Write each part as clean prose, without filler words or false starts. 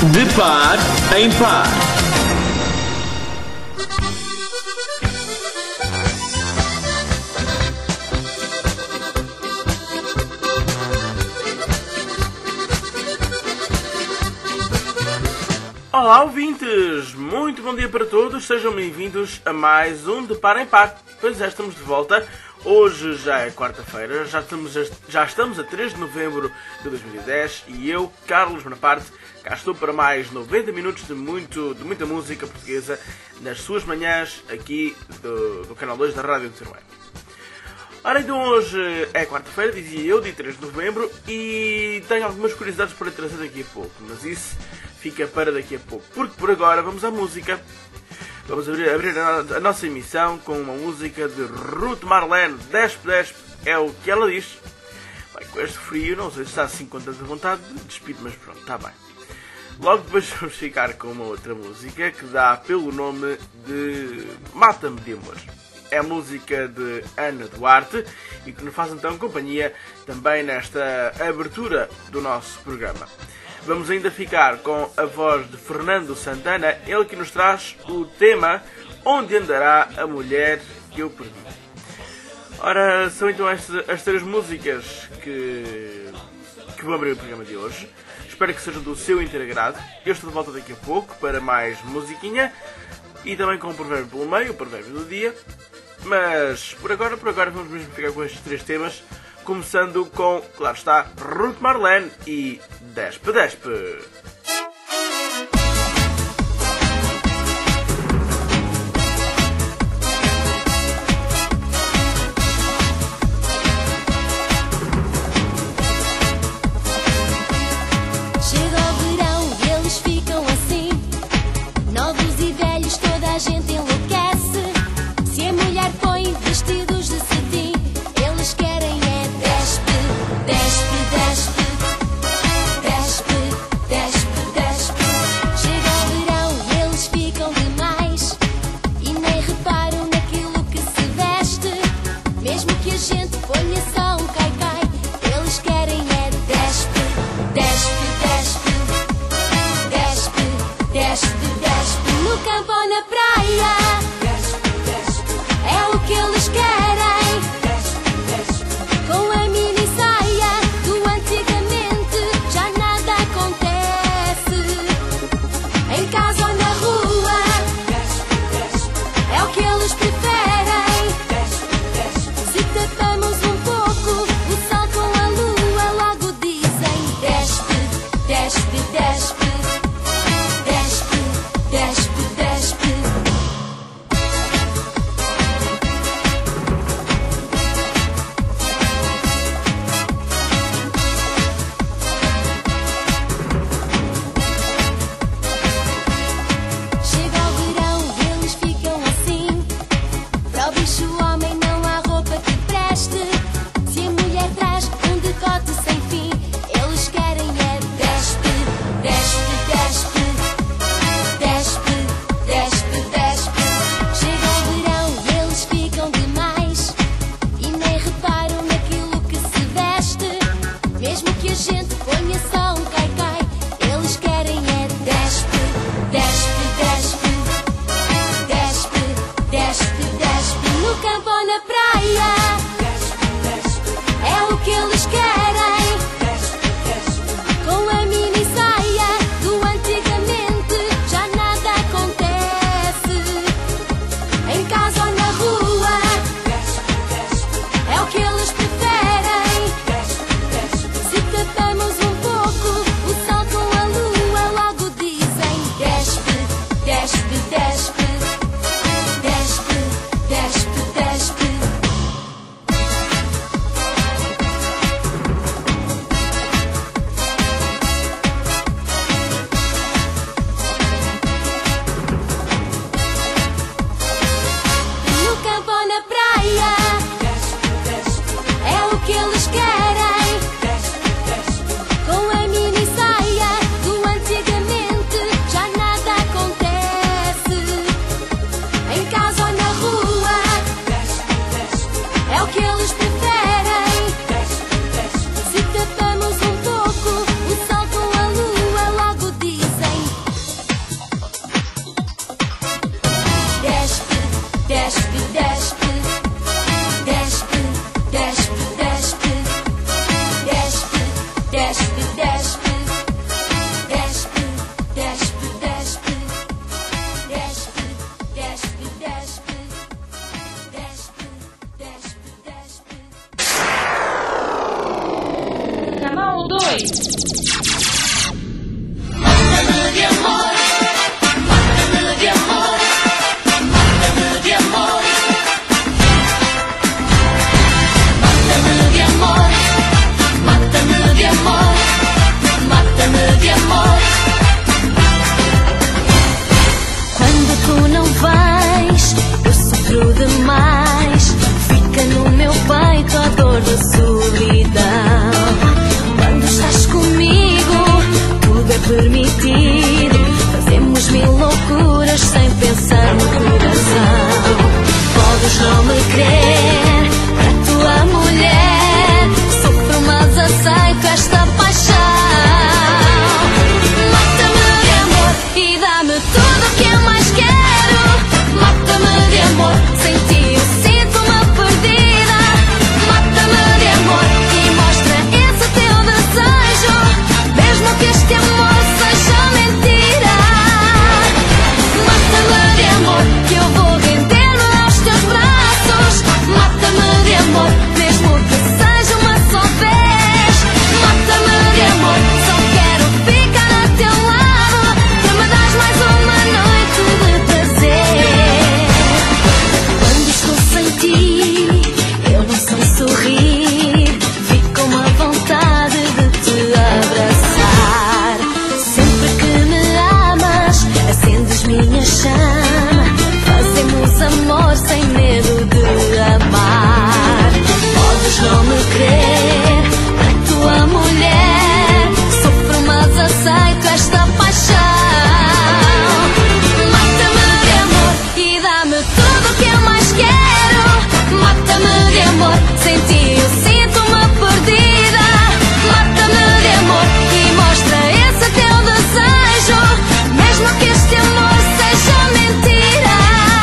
De par em par. Olá, ouvintes! Muito bom dia para todos, sejam bem-vindos a mais um De Par em Par. Pois é, estamos de volta. Hoje já é quarta-feira, já estamos a 3 de novembro de 2010 e eu, Carlos Bonaparte, cá estou para mais 90 minutos de muita música portuguesa nas suas manhãs aqui do canal 2 da Rádio de Teruel. Ora, então hoje é quarta-feira, dizia eu, dia 3 de novembro, e tenho algumas curiosidades para trazer daqui a pouco, mas isso fica para daqui a pouco, porque por agora vamos à música. Vamos abrir a nossa emissão com uma música de Ruth Marlene, Despe Despe, é o que ela diz. Bem, com este frio, não sei se está assim com tanta vontade de despedir, mas pronto, está bem. Logo depois vamos ficar com uma outra música que dá pelo nome de Mata-me de Amor. É a música de Ana Duarte e que nos faz então companhia também nesta abertura do nosso programa. Vamos ainda ficar com a voz de Fernando Santana, ele que nos traz o tema Onde Andará a Mulher que Eu Perdi. Ora, são então as três músicas que vão abrir o programa de hoje. Espero que sejam do seu inteiro agrado. Eu estou de volta daqui a pouco para mais musiquinha e também com o provérbio pelo meio, o provérbio do dia. Mas por agora vamos mesmo ficar com estes três temas. Começando com, claro está, Ruth Marlene e Despe Despe. Chega o verão e eles ficam assim, novos e velhos, toda a gente enlouquece. Se a mulher põe vestidos de cetim, eles querem é despe, despe, despe, despe, despe. Solo 2. Mata-me de amor, mata-me de amor, mata-me de amor, mata-me de amor, mata-me de amor, mata-me de amor. Quando tu não vais, eu sofro demais. Fica no meu peito a dor da solidão. Quando estás comigo, tudo é permitido. Fazemos mil loucuras sem pensar no coração. Podes não me crer, a tua mulher. Sofro, mas aceito esta paixão. Mata-me de amor e dá-me tudo o que eu mais quero. Mata-me de amor, sem ti eu sinto-me perdida. Mata-me de amor e mostra esse teu desejo, mesmo que este amor seja mentira. Mata-me de amor, que eu vou render-me aos teus braços. Mata-me de amor, mesmo que seja uma só vez. Mata-me de amor, só quero ficar a teu lado, para me dar mais uma noite de prazer. Quando estou sem ti, eu não sei sorrir. Fico uma vontade de te abraçar. Sempre que me amas, acendes minha chama. Fazemos amor sem medo de amar. Podes não me crer, a tua mulher. Sofro, mas aceito esta paixão. Mata-me de amor e dá-me tudo o que eu mais quero. Mata-me de amor, sem ti eu sinto-me perdida. Mata-me de amor e mostra esse teu desejo, mesmo que este amor seja mentira.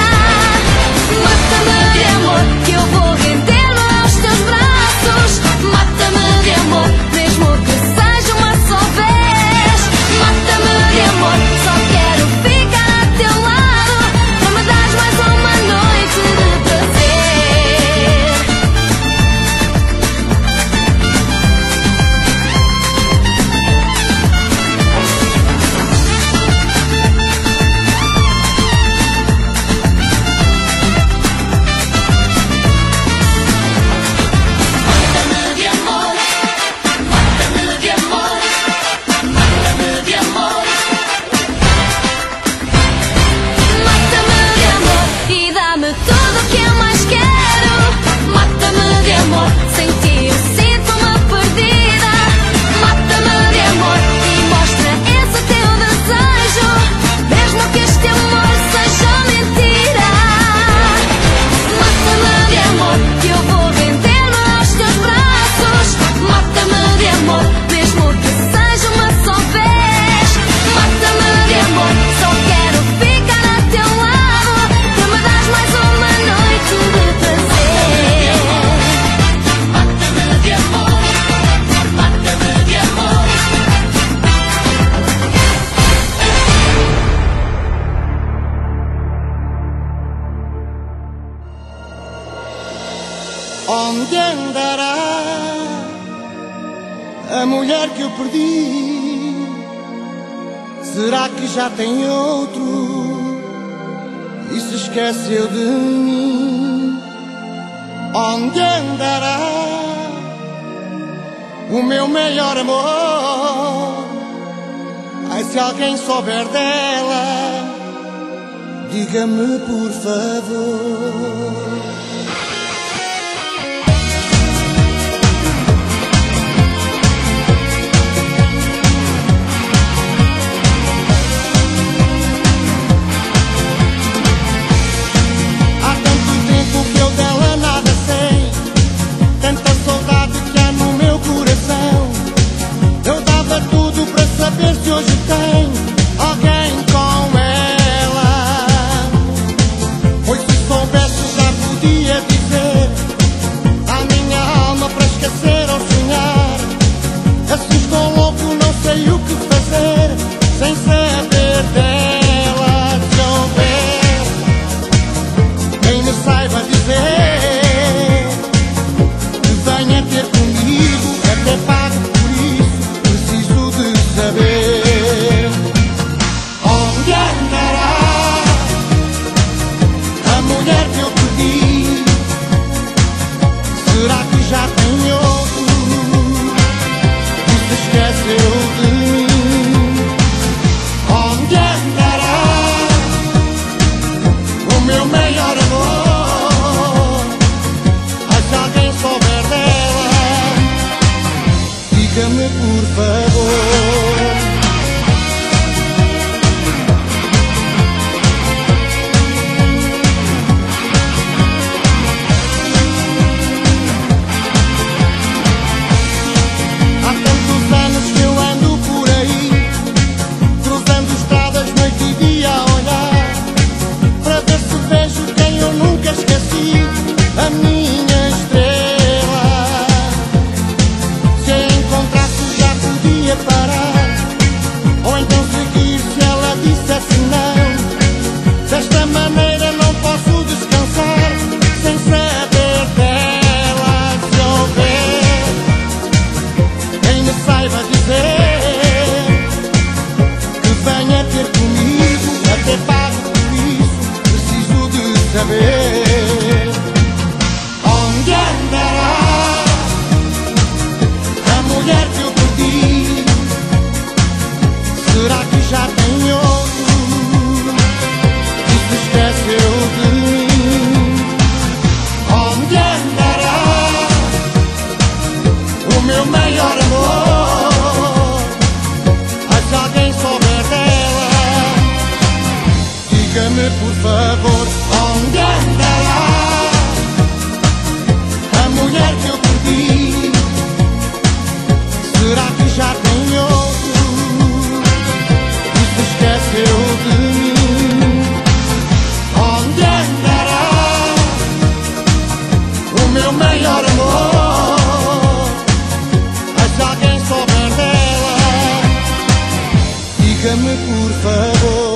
Mata-me de amor, que eu vou render-me aos teus braços. Mata-me de amor, mesmo que seja uma só vez. Mata-me de amor, só quero ficar a teu lado, para me dar mais uma noite de prazer. Mata-me de amor, mata-me de amor, mata-me de amor. Mata-me de amor e dá-me tudo o que eu mais quero. Mata-me de amor, sem ti eu sinto-me perdida. Mata-me de amor e mostra esse teu desejo, mesmo que este amor seja mentira. Mata-me de amor, que eu vou render-me aos teus braços. Mata-me de amor, mesmo que seja uma só vez. Mata-me de amor, só quero ficar a teu lado, para me dar mais uma noite de prazer. Mata-me de amor, mata-me de amor. Onde andará a mulher que eu perdi? Será que já tem outro e se esqueceu de mim? Onde andará o meu melhor amor? Ai, se alguém souber dela, diga-me por favor. Há tanto tempo que eu dela nada sei, tanta saudade que há no meu coração. Eu dava tudo para saber se hoje tem alguém com ela. Pois se soubesse já podia por favor. Há tantos anos que eu ando por aí, cruzando estradas noite e dia a olhar, para ver se vejo quem eu nunca esqueci, a minha estrela. Se a encontrasse já podia parar, ou então seguir se ela dissesse não. Desta maneira não posso descansar, sem saber dela. Se houver quem me saiba dizer que venha ter comigo, até pago por isso, preciso de saber onde andará a mulher que eu perdi. Será que já tem outro e se esqueceu de mim? Onde andará o meu maior amor? Mas se alguém souber dela, diga-me por favor, onde andará a mulher que eu perdi? Será que já tem outro e se esqueceu de mim? Onde andará o meu maior amor? Mas se alguém souber dela, diga-me por favor.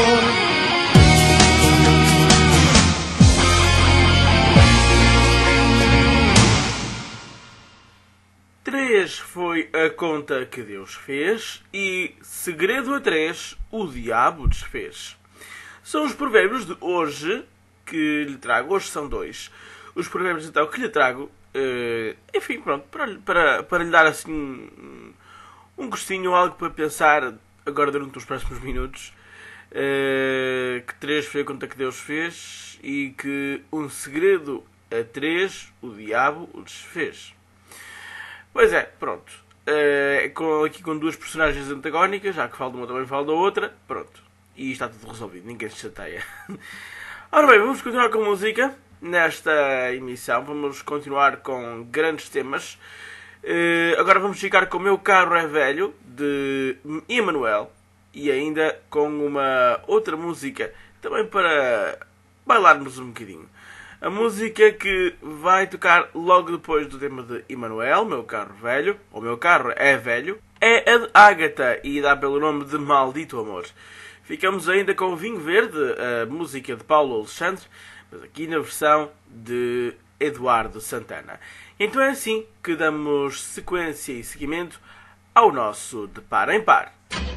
3 foi a conta que Deus fez e segredo a 3 o diabo desfez. São os provérbios de hoje que lhe trago. Hoje são 2. Os provérbios então que lhe trago, enfim, pronto, para lhe dar assim um gostinho, algo para pensar agora durante os próximos minutos. Que 3 foi a conta que Deus fez e que um segredo a 3 o diabo o desfez. Pois é, pronto. Aqui com 2 personagens antagónicas, já que falo de uma também falo da outra, pronto. E está tudo resolvido, ninguém se chateia. Ora bem, vamos continuar com música nesta emissão. Vamos continuar com grandes temas. Agora vamos ficar com O Meu Carro é Velho, de Emanuel. E ainda com uma outra música, também para bailarmos um bocadinho. A música que vai tocar logo depois do tema de Emanuel, Meu Carro Velho, ou Meu Carro é Velho, é a de Ágata e dá pelo nome de Maldito Amor. Ficamos ainda com o Vinho Verde, a música de Paulo Alexandre, mas aqui na versão de Eduardo Santana. Então é assim que damos sequência e seguimento ao nosso De Par em Par.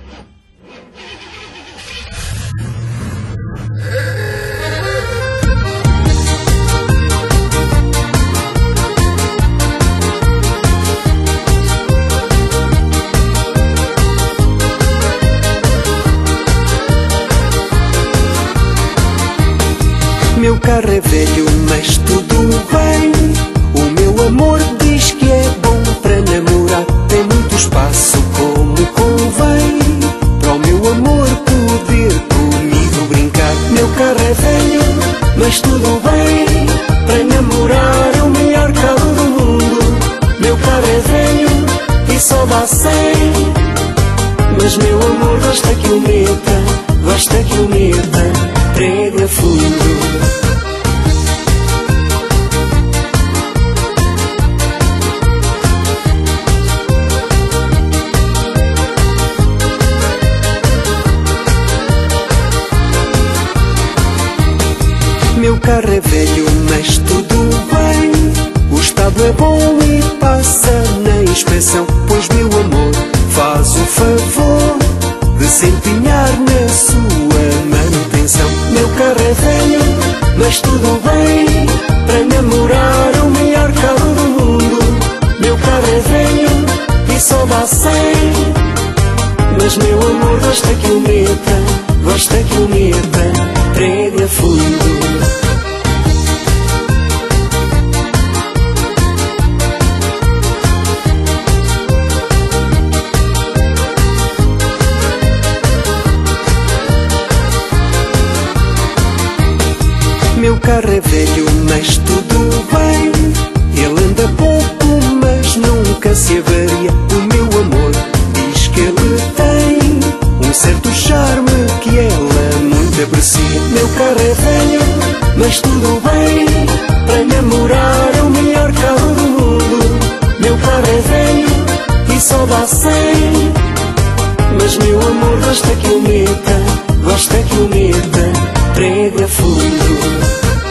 Meu carro é velho, mas tudo bem. O meu amor diz que é bom para namorar. Tem muito espaço como convém, para o meu amor poder comigo brincar. Meu carro é velho, mas tudo bem. Para namorar é o melhor carro do mundo. Meu carro é velho e só dá 100. Mas meu amor gosta que o meta, prega fundo. Meu carro é velho, mas tudo bem. O estado é bom e passa na inspeção. Pois meu amor faz o favor de se empenhar na sua manutenção. Meu carro é velho, mas tudo bem. Para namorar é o melhor carro do mundo. Meu carro é velho e só dá 100. Mas meu amor gosta que o meta, prega fundo. é velho, mas tudo bem. Ele anda pouco, mas nunca se avaria. O meu amor diz que ele tem um certo charme que ela muito aprecia. Meu carro é velho, mas tudo bem. Para namorar é o melhor carro do mundo. Meu carro é velho e só dá 100. Mas meu amor gosta que eu meta prega fundo.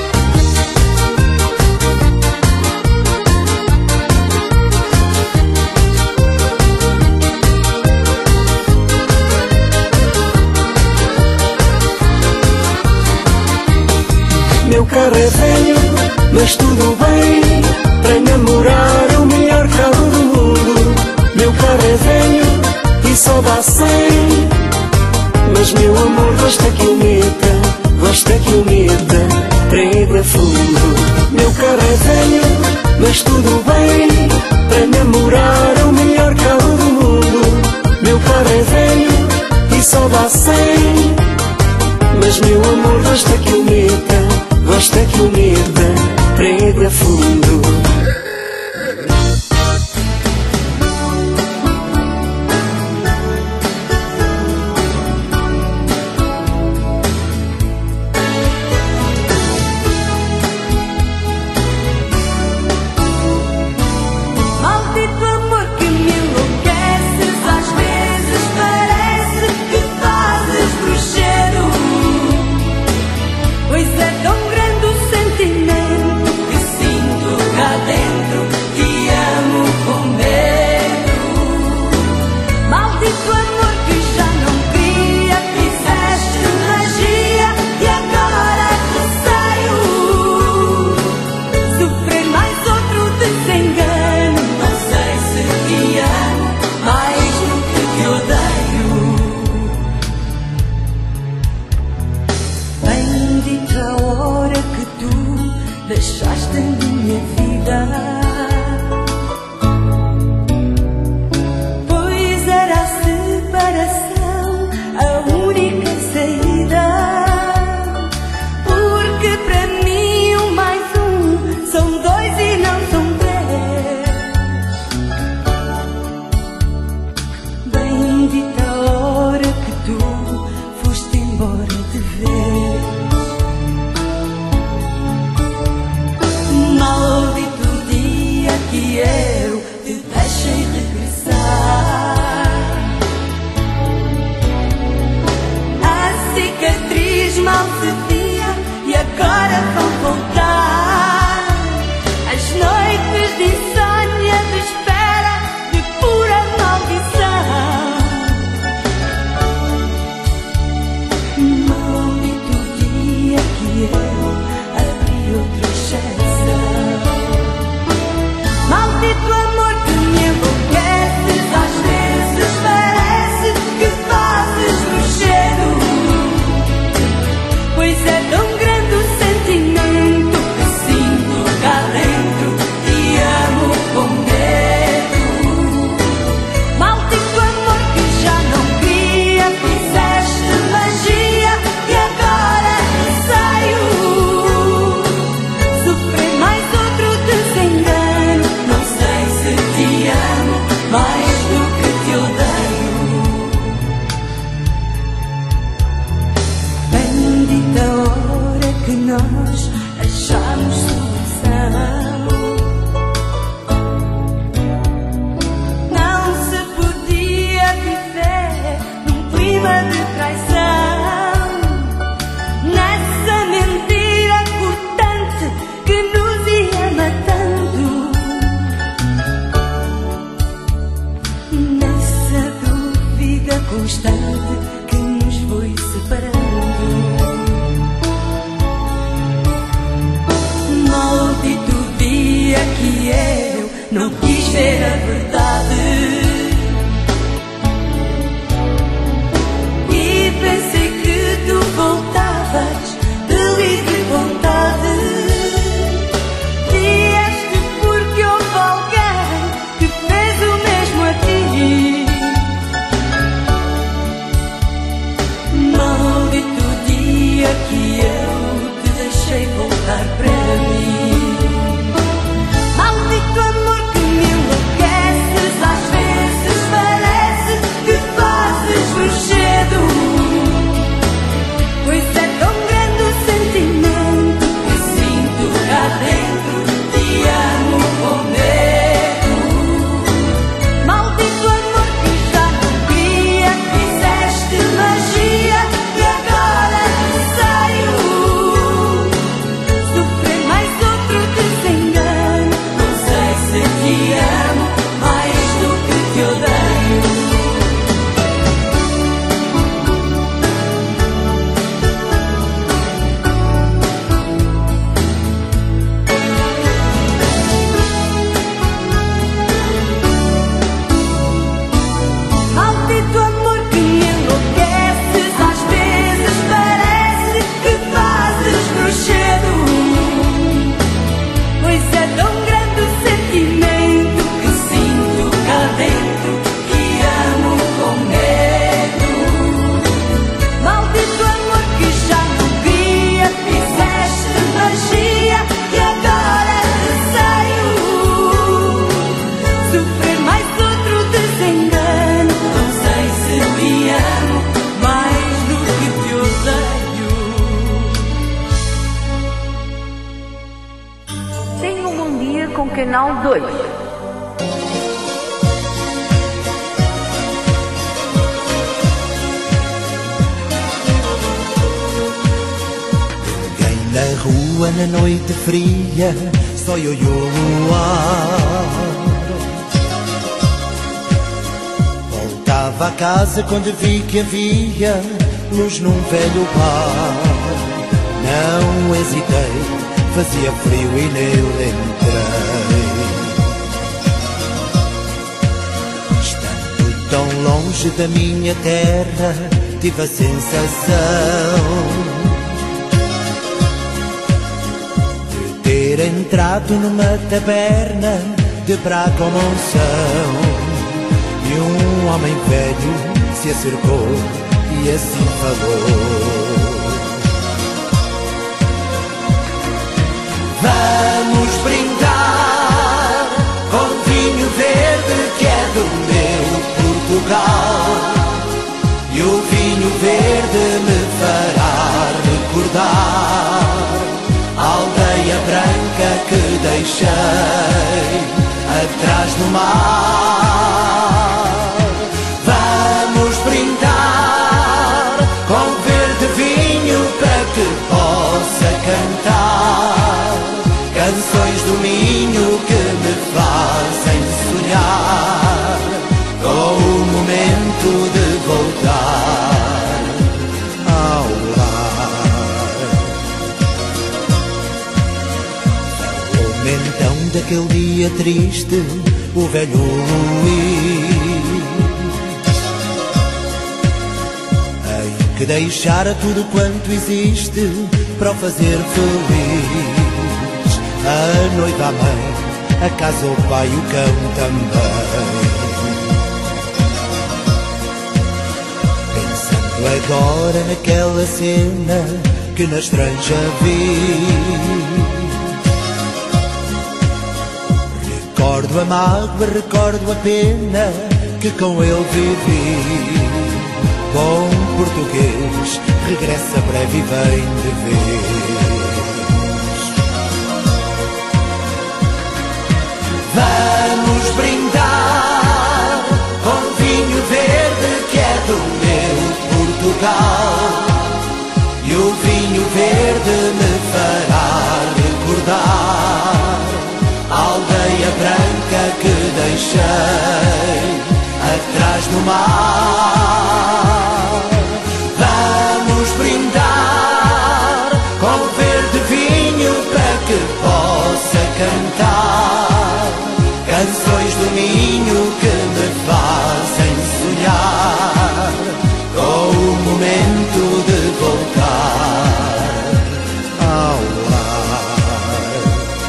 Meu carro é velho, mas tudo bem. Para namorar é o melhor carro do mundo. Meu carro é velho e só dá 100. Mas meu amor gosta que eu meta prega fundo. Meu carro é velho, mas tudo bem. Para namorar é o melhor carro do mundo. Meu carro é velho e só dá 100. Mas meu amor gosta que eu meta prega fundo. Maldito amor que me enlouqueces, às vezes parece que fazes bruxeiro. Pois é tão grande o sentimento que sinto cá dentro, te amo com medo. Maldito amor que já não queria, fizeste magia e agora receio sofrer mais outro desengano. Não sei se te amo mais do que te odeio. Bendita a hora que tu deixaste a minha vida, pois era a separação a única saída. Porque para mim um mais um são 2 e não são 3. Bendita a hora que tu foste embora de vez. Maldito o dia que eu te deixei regressar. A cicatriz mal se via e agora vão voltar. As noites de insônia, de espera, de pura maldição. Maldito o dia que eu abri outra exceção. Maldito amor que me enlouqueces, às vezes parece que fazes bruxeiro. Pois é tão grande o sentimento que sinto cá dentro, te amo com medo. Maldito amor que já não queria, fizeste magia e agora receio sofrer mais outro desengano. Não sei se te amo mais do que te odeio. Bendita a hora que nós achamos solução. Não se podia viver num clima de traição, nessa mentira cortante que nos ia matando, nessa dúvida constante que nos foi separando. Maldito o dia que eu não quis ver a verdade e pensei que tu voltavas de livre vontade. Vieste porque houve alguém que fez o mesmo a ti. Maldito o dia que eu te deixei voltar. Canal 2. Na rua, na noite fria, só eu e o luar. Voltava a casa quando vi que havia luz num velho bar. Não hesitei, fazia frio e nele entrei. Estando tão longe da minha terra, tive a sensação ter entrado numa taberna de braga ou monção. E um homem velho se acercou e assim falou: vamos brindar com vinho verde que é do meu Portugal. E o vinho verde me fará recordar a aldeia branca que deixei atrás no mar. Vamos brindar com verde vinho para que possa cantar canções do Minho que me fazem sonhar com o momento de voltar ao lar. Então daquele dia triste, o velho Luís, em que deixara tudo quanto existe para o fazer feliz. A noiva, a mãe, a casa, o pai e o cão também. Pensando agora naquela cena que na estranja vi, recordo a mágoa, recordo a pena que com ele vivi. Bom português, regressa breve e vem de vez. Vamos brindar com vinho verde que é do meu Portugal. E o vinho verde me fará recordar a aldeia branca que deixei atrás no mar. Vamos brindar com verde vinho para que possa cantar canções do Minho que me fazem sonhar com o momento de voltar ao lar.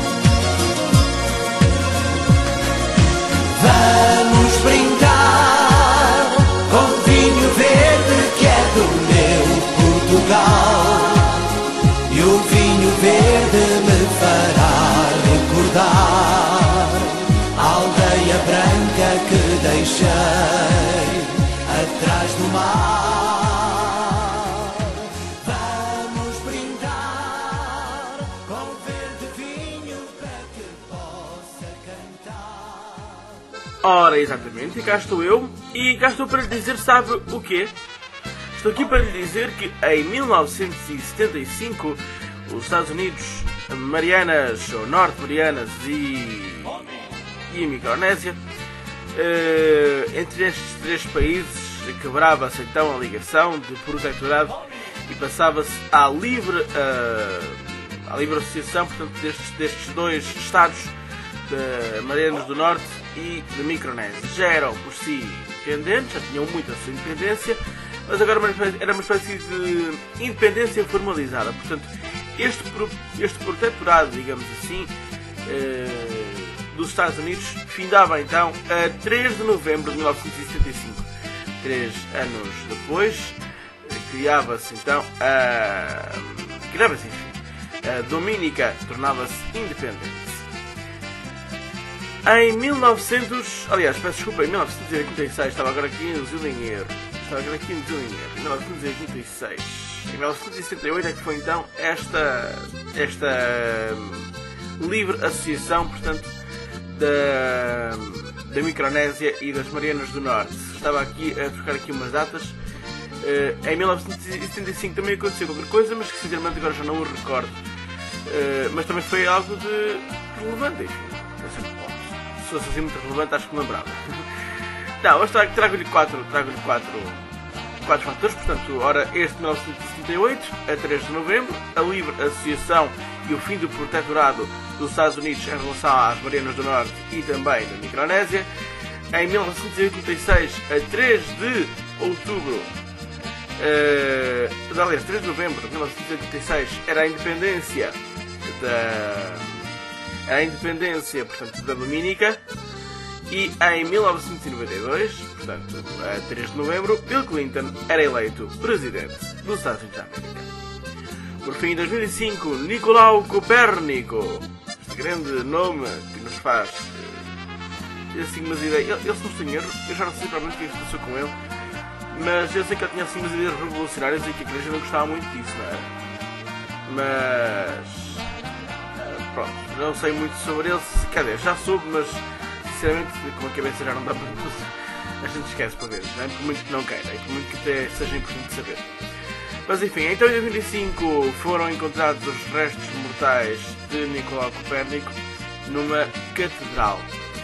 Vamos brindar com vinho verde que é do meu Portugal. E o vinho verde me fará recordar a aldeia branca que deixei atrás do mar. Vamos brindar com verde vinho para que possa cantar. Ora, exatamente, e cá estou eu, e cá estou para lhe dizer, sabe o quê? Estou aqui para lhe dizer que em 1975 os Estados Unidos, Marianas, ou Norte Marianas e Micronésia, entre estes três países quebrava-se então a ligação de protetorado e passava-se à livre associação, portanto, destes dois estados, de Marianas do Norte e de Micronésia. Já eram por si independentes, já tinham muito a sua independência, mas agora era uma espécie de independência formalizada. Portanto, este protetorado, digamos assim, dos Estados Unidos findava então a 3 de novembro de 1975. 3 anos depois, criava-se então a Dominica, tornava-se independente. Em 1986, estava agora aqui no Zilinheiro. Em 1986. Em 1978 é que foi então esta livre associação, portanto, da Micronésia e das Marianas do Norte. Estava aqui a buscar aqui umas datas. Em 1975 também aconteceu qualquer coisa, mas que sinceramente agora já não o recordo. Mas também foi algo de relevante, enfim. Se fosse assim muito relevante, acho que me lembrava. Não, mas trago-lhe quatro fatores. Portanto, ora, este 1978, a 3 de novembro, a livre associação e o fim do protetorado dos Estados Unidos em relação às Marianas do Norte e também da Micronésia. Em 1986, a 3 de outubro, aliás, 3 de novembro de 1986, era a independência, portanto, da Dominica. E em 1992, portanto, a 3 de novembro, Bill Clinton era eleito presidente dos Estados Unidos da América. Por fim, em 2005, Nicolau Copérnico, este grande nome que nos faz assim umas ideias. Ele se não tem erro, eu já não sei provavelmente o que aconteceu com ele, mas eu sei que ele tinha assim umas ideias revolucionárias e que a igreja não gostava muito disso, não é? Mas pronto, não sei muito sobre ele, quer dizer, já soube, mas sinceramente com a cabeça já não dá para a gente esquece para ver, não é? Por muito que não queira e por muito que até seja importante saber. Mas enfim, então em 2005 foram encontrados os restos mortais de Nicolau Copérnico numa catedral.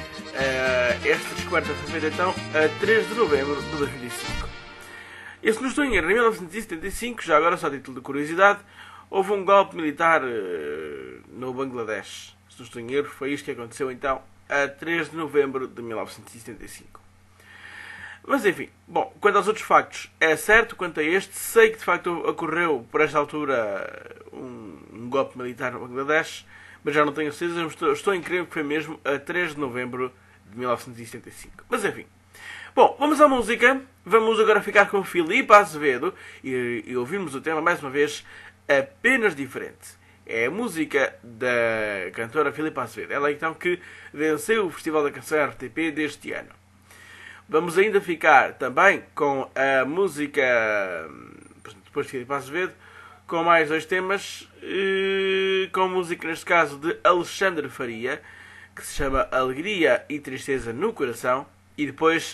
Esta descoberta foi feita então a 3 de novembro de 2005. E se não estou em erro, em 1975, já agora só a título de curiosidade, houve um golpe militar no Bangladesh. Se não estou em erro, foi isto que aconteceu então a 3 de novembro de 1975. Mas enfim, bom, quanto aos outros factos, é certo, quanto a este, sei que de facto ocorreu por esta altura um golpe militar no Bangladesh, mas já não tenho certeza, estou em crer que foi mesmo a 3 de novembro de 1975. Mas enfim. Bom, vamos à música. Vamos agora ficar com Filipe Azevedo e ouvirmos o tema mais uma vez, Apenas Diferente. É a música da cantora Filipe Azevedo. Ela então que venceu o Festival da Canção RTP deste ano. Vamos ainda ficar também com a música, depois de Filipe Azevedo, com mais dois temas, com música neste caso de Alexandre Faria, que se chama Alegria e Tristeza no Coração, e depois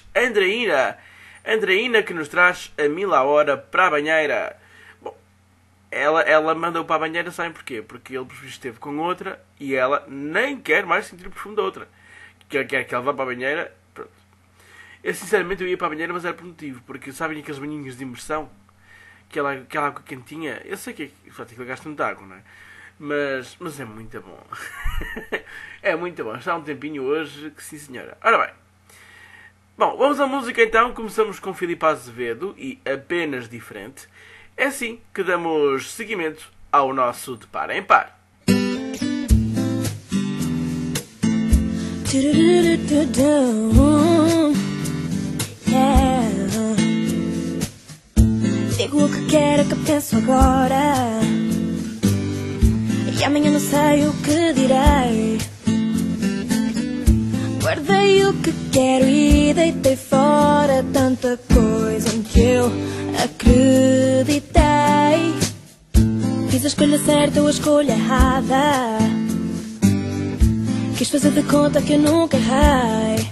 Andreina que nos traz A Mil à Hora para a Banheira. Bom, ela mandou para a banheira, sabem porquê? Porque ele esteve com outra e ela nem quer mais sentir o perfume da outra. Quer que ela vá para a banheira, pronto. Eu sinceramente ia para a banheira, mas era por motivo, porque sabem aqueles banhinhos de imersão? Aquela água quentinha, eu sei que ele gasta muita água, não é? Mas é muito bom. É muito bom. Está há um tempinho hoje que sim senhora. Ora bem. Bom, vamos à música então. Começamos com Filipe Azevedo e Apenas Diferente. É assim que damos seguimento ao nosso De Par em Par. Digo o que quero, que penso agora, e amanhã não sei o que direi. Guardei o que quero e deitei fora tanta coisa em que eu acreditei. Fiz a escolha certa ou a escolha errada, quis fazer de conta que eu nunca errei.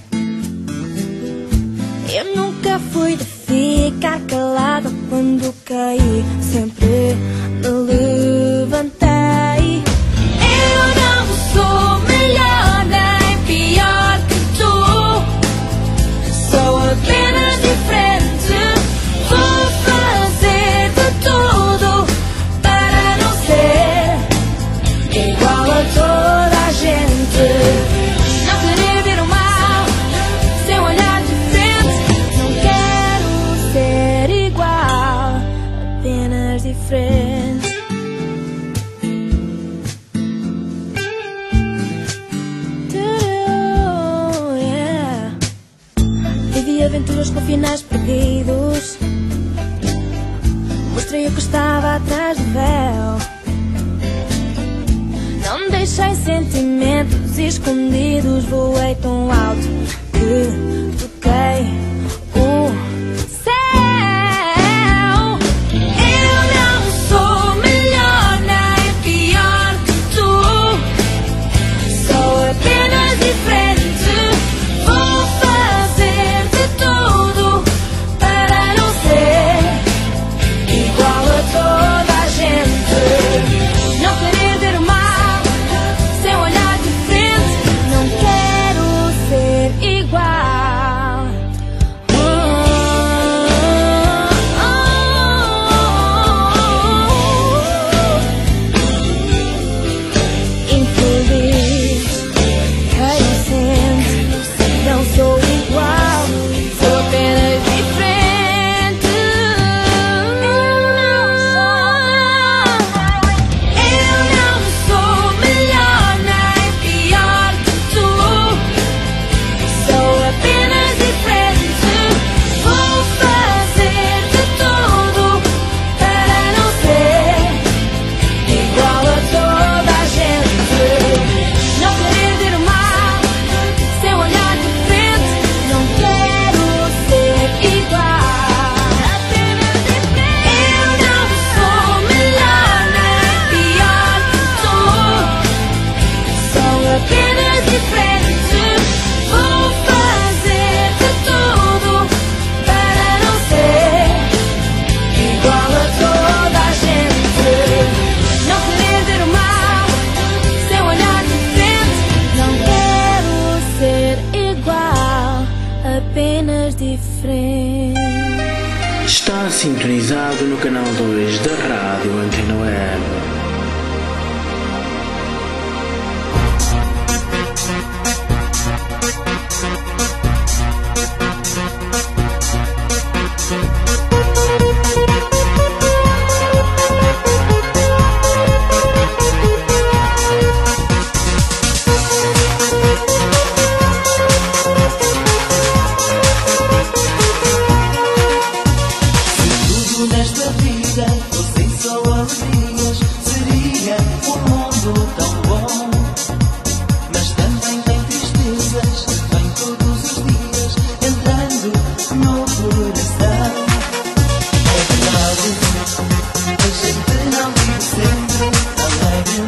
Eu nunca fui de ficar calada quando caí, sempre me levantei. Eu não sou melhor nem pior que tu, sou apenas diferente. Vou fazer de tudo para não ser igual a toda a gente. Não querer ver o mal sem um olhar diferente. Não quero ser igual, apenas diferente. Yeah. Vivi aventuras com finais perdidos, mostrei o que estava atrás do véu. Não deixei sentimentos escondidos, voei tão alto que toquei o céu. Eu não sou melhor nem pior que tu, sou apenas diferente. diferente. Está sintonizado no canal 2 da Rádio Antena Web. Nesta vida, fossem só alegrias, seria um mundo tão bom. Mas também tem tristezas, vem todos os dias, entrando no coração. É verdade, a gente não vive sempre alegre.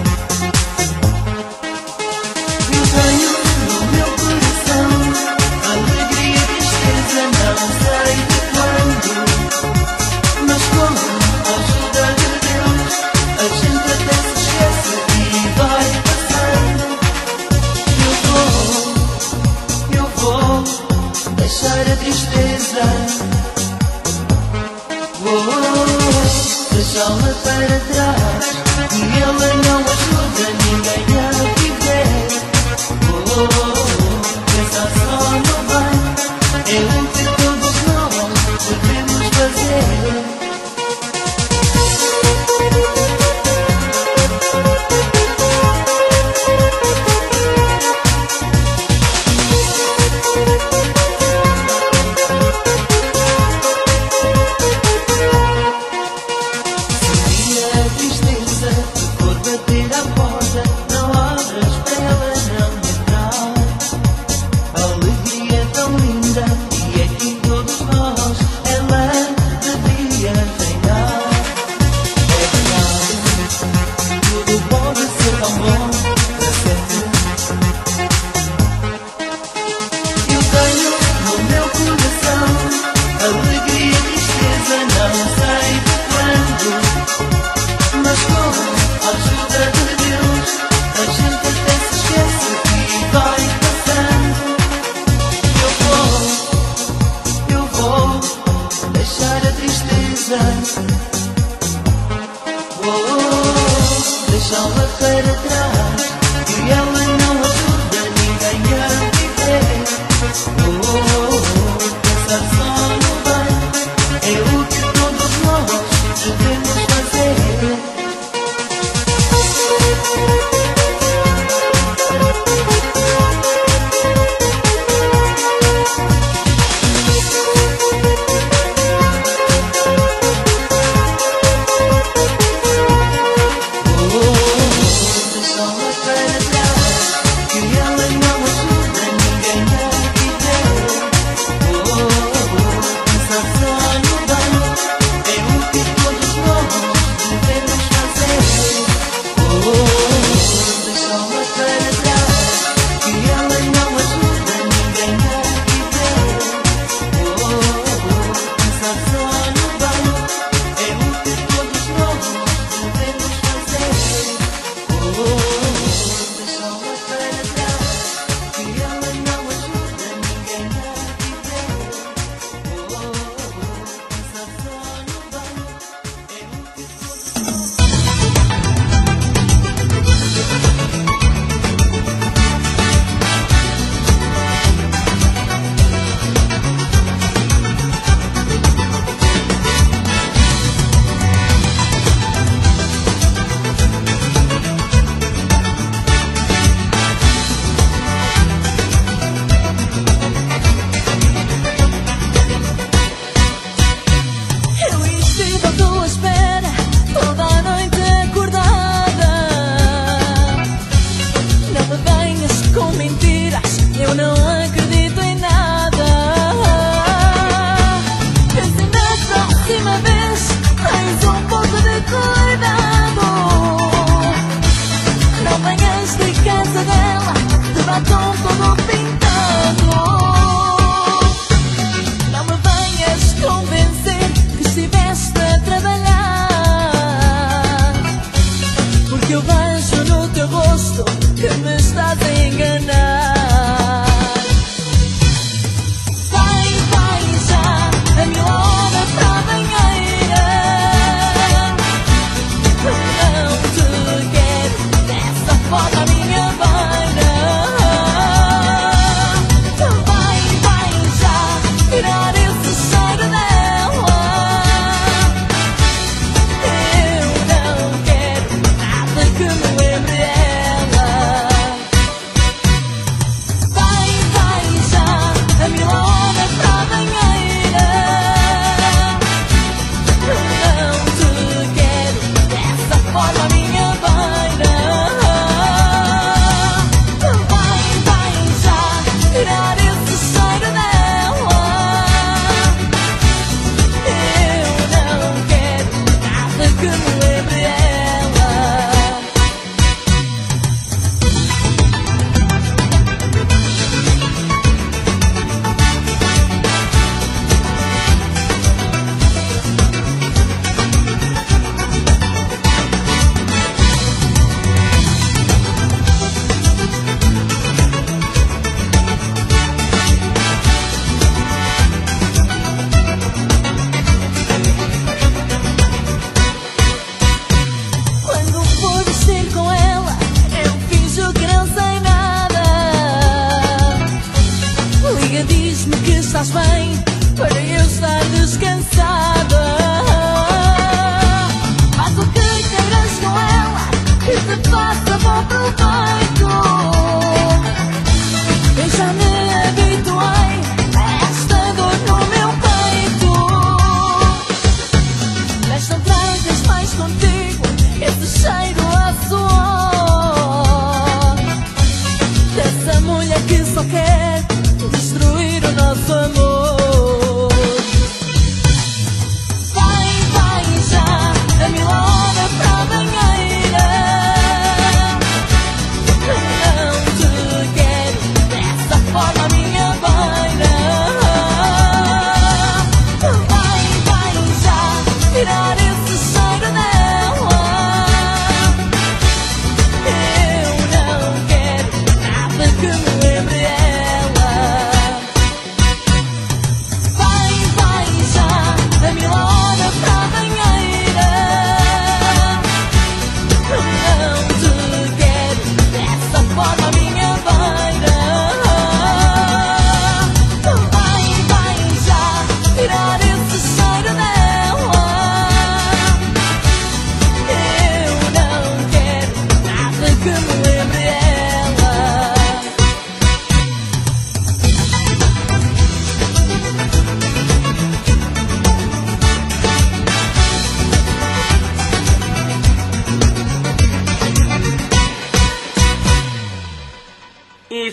Eu tenho no meu coração alegria e tristeza, não sei de quando. Mas com a ajuda de Deus, a gente até se esquece e vai passando. Eu vou deixar a tristeza, vou deixá-la para trás, e ela não ajuda ninguém a viver. Vou pensar só no bem, é o que todos nós devemos fazer. Deixá-la para trás, e ela não ajuda ninguém a viver. Pensar só no bem, é o que todos nós devemos fazer. Deixá-la para trás, que ela não ajuda ninguém a viver.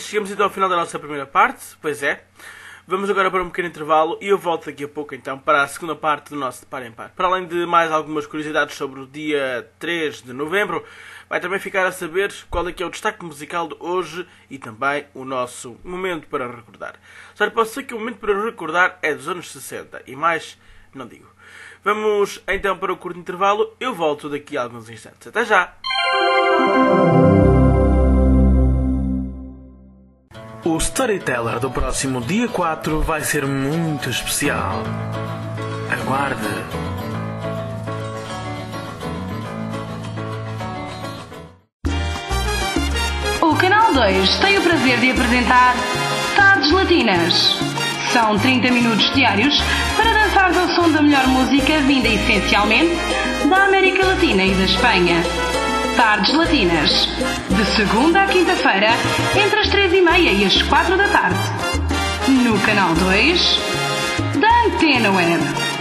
chegamos então ao final da nossa primeira parte, pois é. Vamos agora para um pequeno intervalo e eu volto daqui a pouco então para a segunda parte do nosso De Par em Par. Para além de mais algumas curiosidades sobre o dia 3 de novembro, vai também ficar a saber qual é que é o destaque musical de hoje e também o nosso momento para recordar. Só posso dizer que o momento para recordar é dos anos 60 e mais não digo. Vamos então para o curto intervalo, eu volto daqui a alguns instantes. Até já! O Storyteller do próximo dia 4 vai ser muito especial. Aguarde! O Canal 2 tem o prazer de apresentar Tardes Latinas. São 30 minutos diários para dançar ao som da melhor música vinda essencialmente da América Latina e da Espanha. Tardes Latinas, de segunda à quinta-feira, entre as 3h30 e as 4 da tarde, no Canal 2 da Antena Web.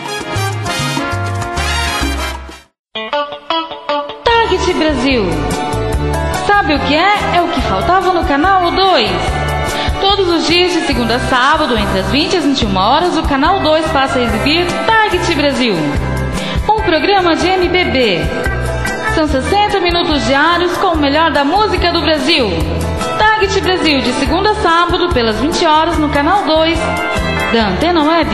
Target Brasil. Sabe o que é? É o que faltava no Canal 2. Todos os dias, de segunda a sábado, entre as 20 e as 21 horas, o Canal 2 passa a exibir Target Brasil, um programa de MPB. São 60 minutos diários com o melhor da música do Brasil. Target Brasil, de segunda a sábado, pelas 20 horas, no Canal 2 da Antena Web.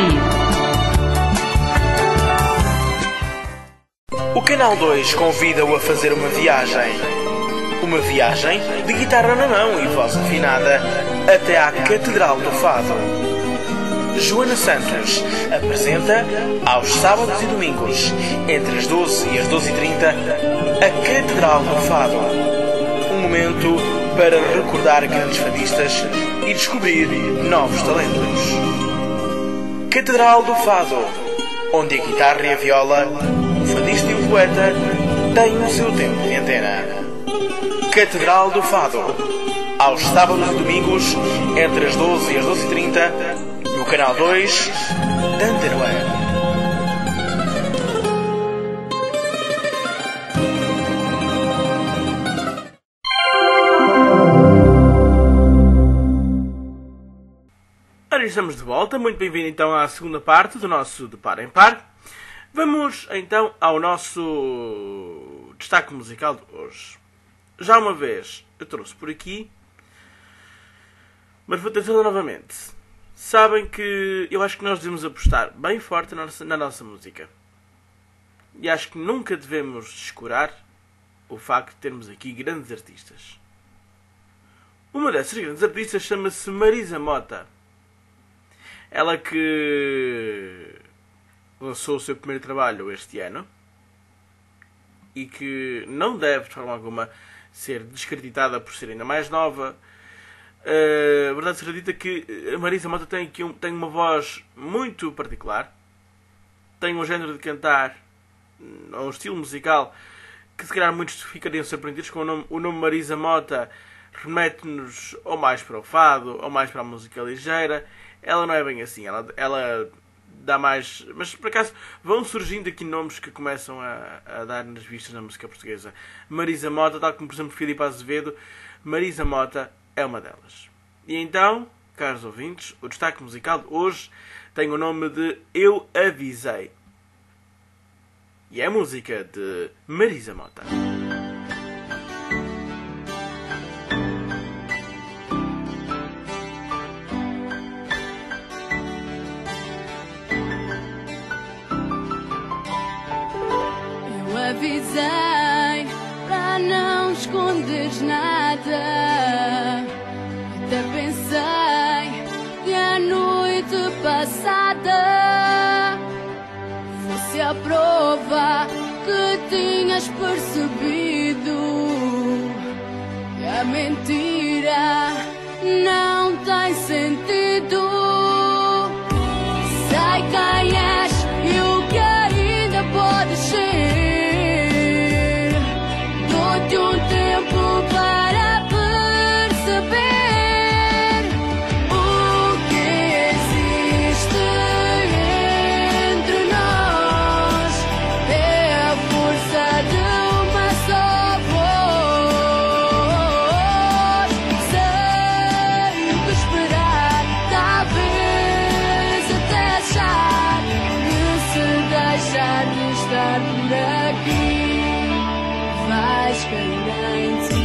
O Canal 2 convida-o a fazer uma viagem. Uma viagem de guitarra na mão e voz afinada até à Catedral do Fado. Joana Santos apresenta, aos sábados e domingos, entre as 12 e as 12h30, a Catedral do Fado. Um momento para recordar grandes fadistas e descobrir novos talentos. Catedral do Fado, onde a guitarra e a viola, o fadista e o poeta, têm o seu tempo de antena. Catedral do Fado, aos sábados e domingos, entre as 12 e as 12h30, no Canal 2 da Antena Web. Ora, estamos de volta, muito bem-vindo então à segunda parte do nosso De Par em Par. Vamos então ao nosso destaque musical de hoje. Já uma vez eu trouxe por aqui, mas vou tentando novamente. Sabem que eu acho que nós devemos apostar bem forte na nossa música. E acho que nunca devemos descurar o facto de termos aqui grandes artistas. Uma dessas grandes artistas chama-se Marisa Mota. Ela que lançou o seu primeiro trabalho este ano e que não deve, de forma alguma, ser descreditada por ser ainda mais nova. A verdade se acredita que a Marisa Mota tem uma voz muito particular, tem um género de cantar, um estilo musical que se calhar muitos ficariam surpreendidos com o nome Marisa Mota. Remete-nos ou mais para o fado ou mais para a música ligeira. Ela não é bem assim, ela dá mais... Mas por acaso vão surgindo aqui nomes que começam a dar nas vistas na música portuguesa. Marisa Mota, tal como por exemplo Filipe Azevedo, Marisa Mota é uma delas. E então, caros ouvintes, o destaque musical de hoje tem o nome de Eu Avisei. E é a música de Marisa Mota. Eu avisei para não esconderes nada. Até pensei que a noite passada fosse a prova que tinhas percebido que a mentira não tem sentido. Sei quem és e o que ainda podes ser. Dou-te um tempo para perceber o que existe entre nós. É a força de uma estar por aqui, vais cair em ti.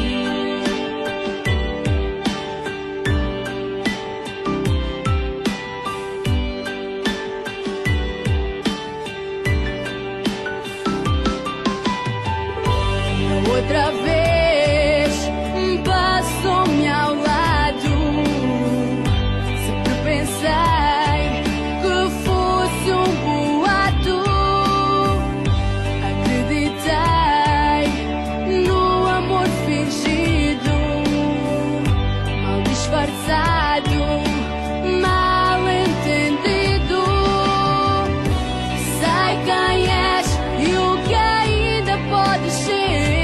Outra vez passou-me ao lado. Sempre pensei que fosse um boato. Acreditei no amor fingido, mal disfarçado, mal entendido. Sei quem és e o que ainda podes ser.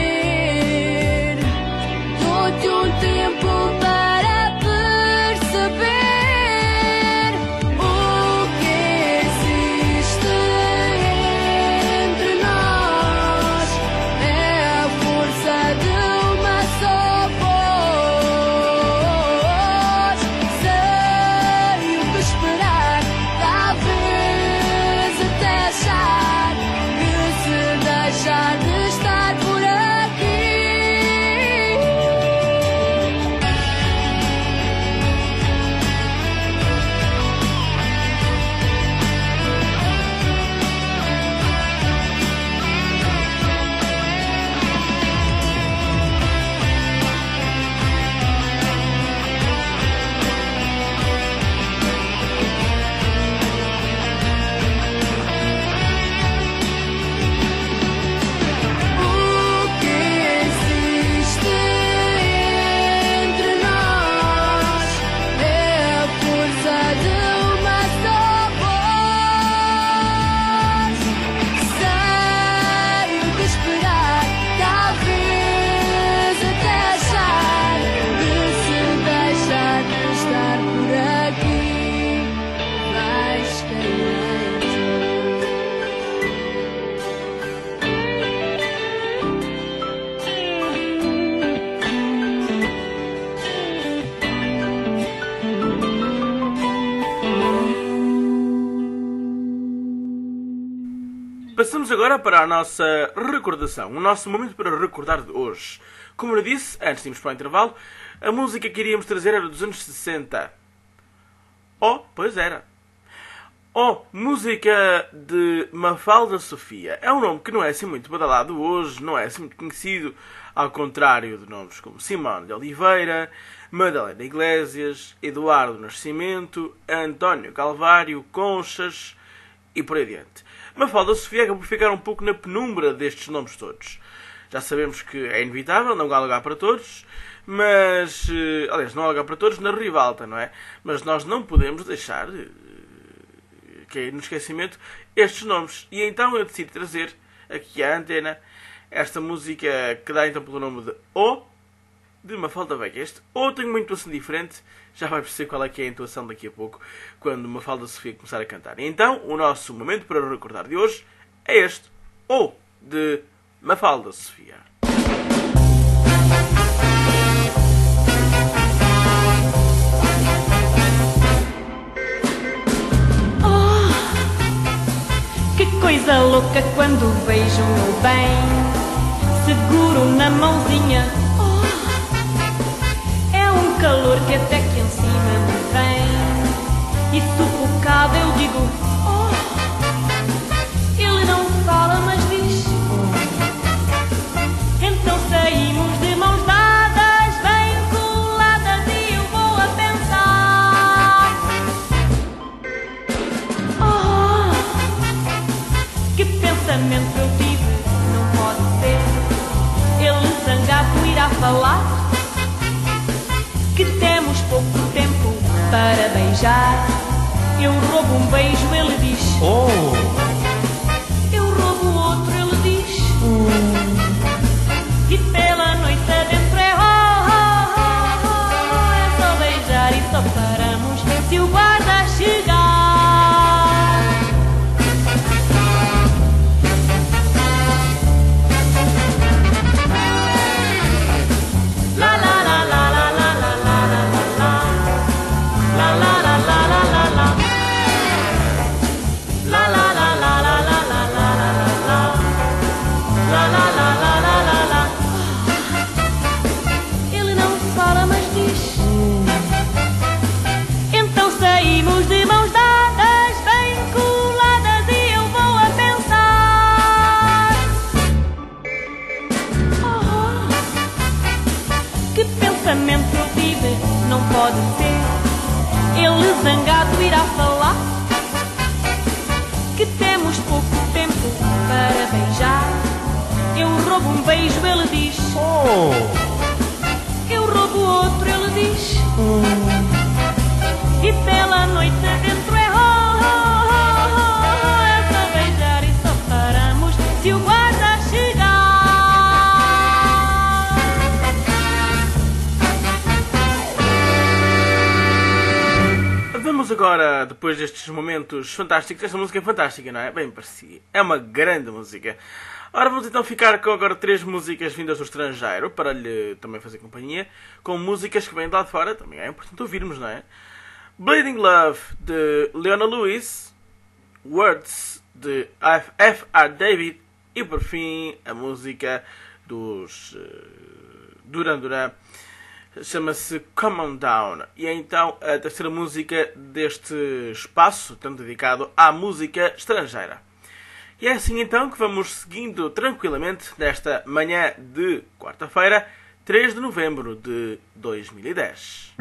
Dou-te um tempo para perceber o que existe entre nós. É a força de uma só voz. Sei o que esperar, talvez até achar que se deixar de estar por aqui. O que existe entre nós é a força de uma só voz. Sei o que esperar, talvez até achar que se deixar de estar por aqui, vais cair em ti. Passamos agora para a nossa recordação, o nosso momento para recordar de hoje. Como eu disse, antes de irmos para o intervalo, a música que iríamos trazer era dos anos 60. Oh, pois era. Oh, música de Mafalda Sofia. É um nome que não é assim muito badalado hoje, não é assim muito conhecido, ao contrário de nomes como Simone de Oliveira, Madalena Iglesias, Eduardo Nascimento, António Calvário, Conchas e por aí adiante. Mafalda Sofia acabou por ficar um pouco na penumbra destes nomes todos. Já sabemos que é inevitável, não há lugar para todos, mas... aliás, não há lugar para todos na ribalta, não é? Mas nós não podemos deixar cair no esquecimento estes nomes. E então eu decidi trazer aqui à antena esta música que dá então pelo nome de O, de Mafalda Veiga. Este O tem uma intuação diferente, já vai perceber qual é que é a intuação daqui a pouco, quando Mafalda Sofia começar a cantar. E então, o nosso momento para recordar de hoje é este, O, de Mafalda Sofia. Que coisa louca quando vejo o meu bem, seguro na mãozinha. Oh, é um calor que até que em cima me vem, e sufocado eu digo, oh, ele não fala mas diz, oh. Então saímos de mãos dadas, bem coladas, e eu vou a pensar, oh, que pensamento eu tive, não pode ser. Ele zangado irá falar que temos pouco tempo para beijar. Eu roubo um beijo, ele diz, oh. Eu roubo outro, ele diz, e pela noite adentro é é só beijar e só paramos se o guarda chegar. La la la la la la la la la la la ouvir a falar que temos pouco tempo para beijar. Eu roubo um beijo, ele diz. Eu roubo outro, ele diz. E pela noite dentro é é só beijar e só paramos se o guarda chegar. Vamos agora, depois destes momentos fantásticos, esta música é fantástica, não é? Bem parecia. É uma grande música. Ora, vamos então ficar com agora 3 músicas vindas do estrangeiro, para lhe também fazer companhia, com músicas que vêm de lá de fora, também é importante ouvirmos, não é? Bleeding Love, de Leona Lewis, Words, de F.R. David, e por fim, a música dos Duran Duran, chama-se Come On Down. E é então a terceira música deste espaço, tanto dedicado à música estrangeira. E é assim então que vamos seguindo tranquilamente nesta manhã de quarta-feira, 3 de novembro de 2010.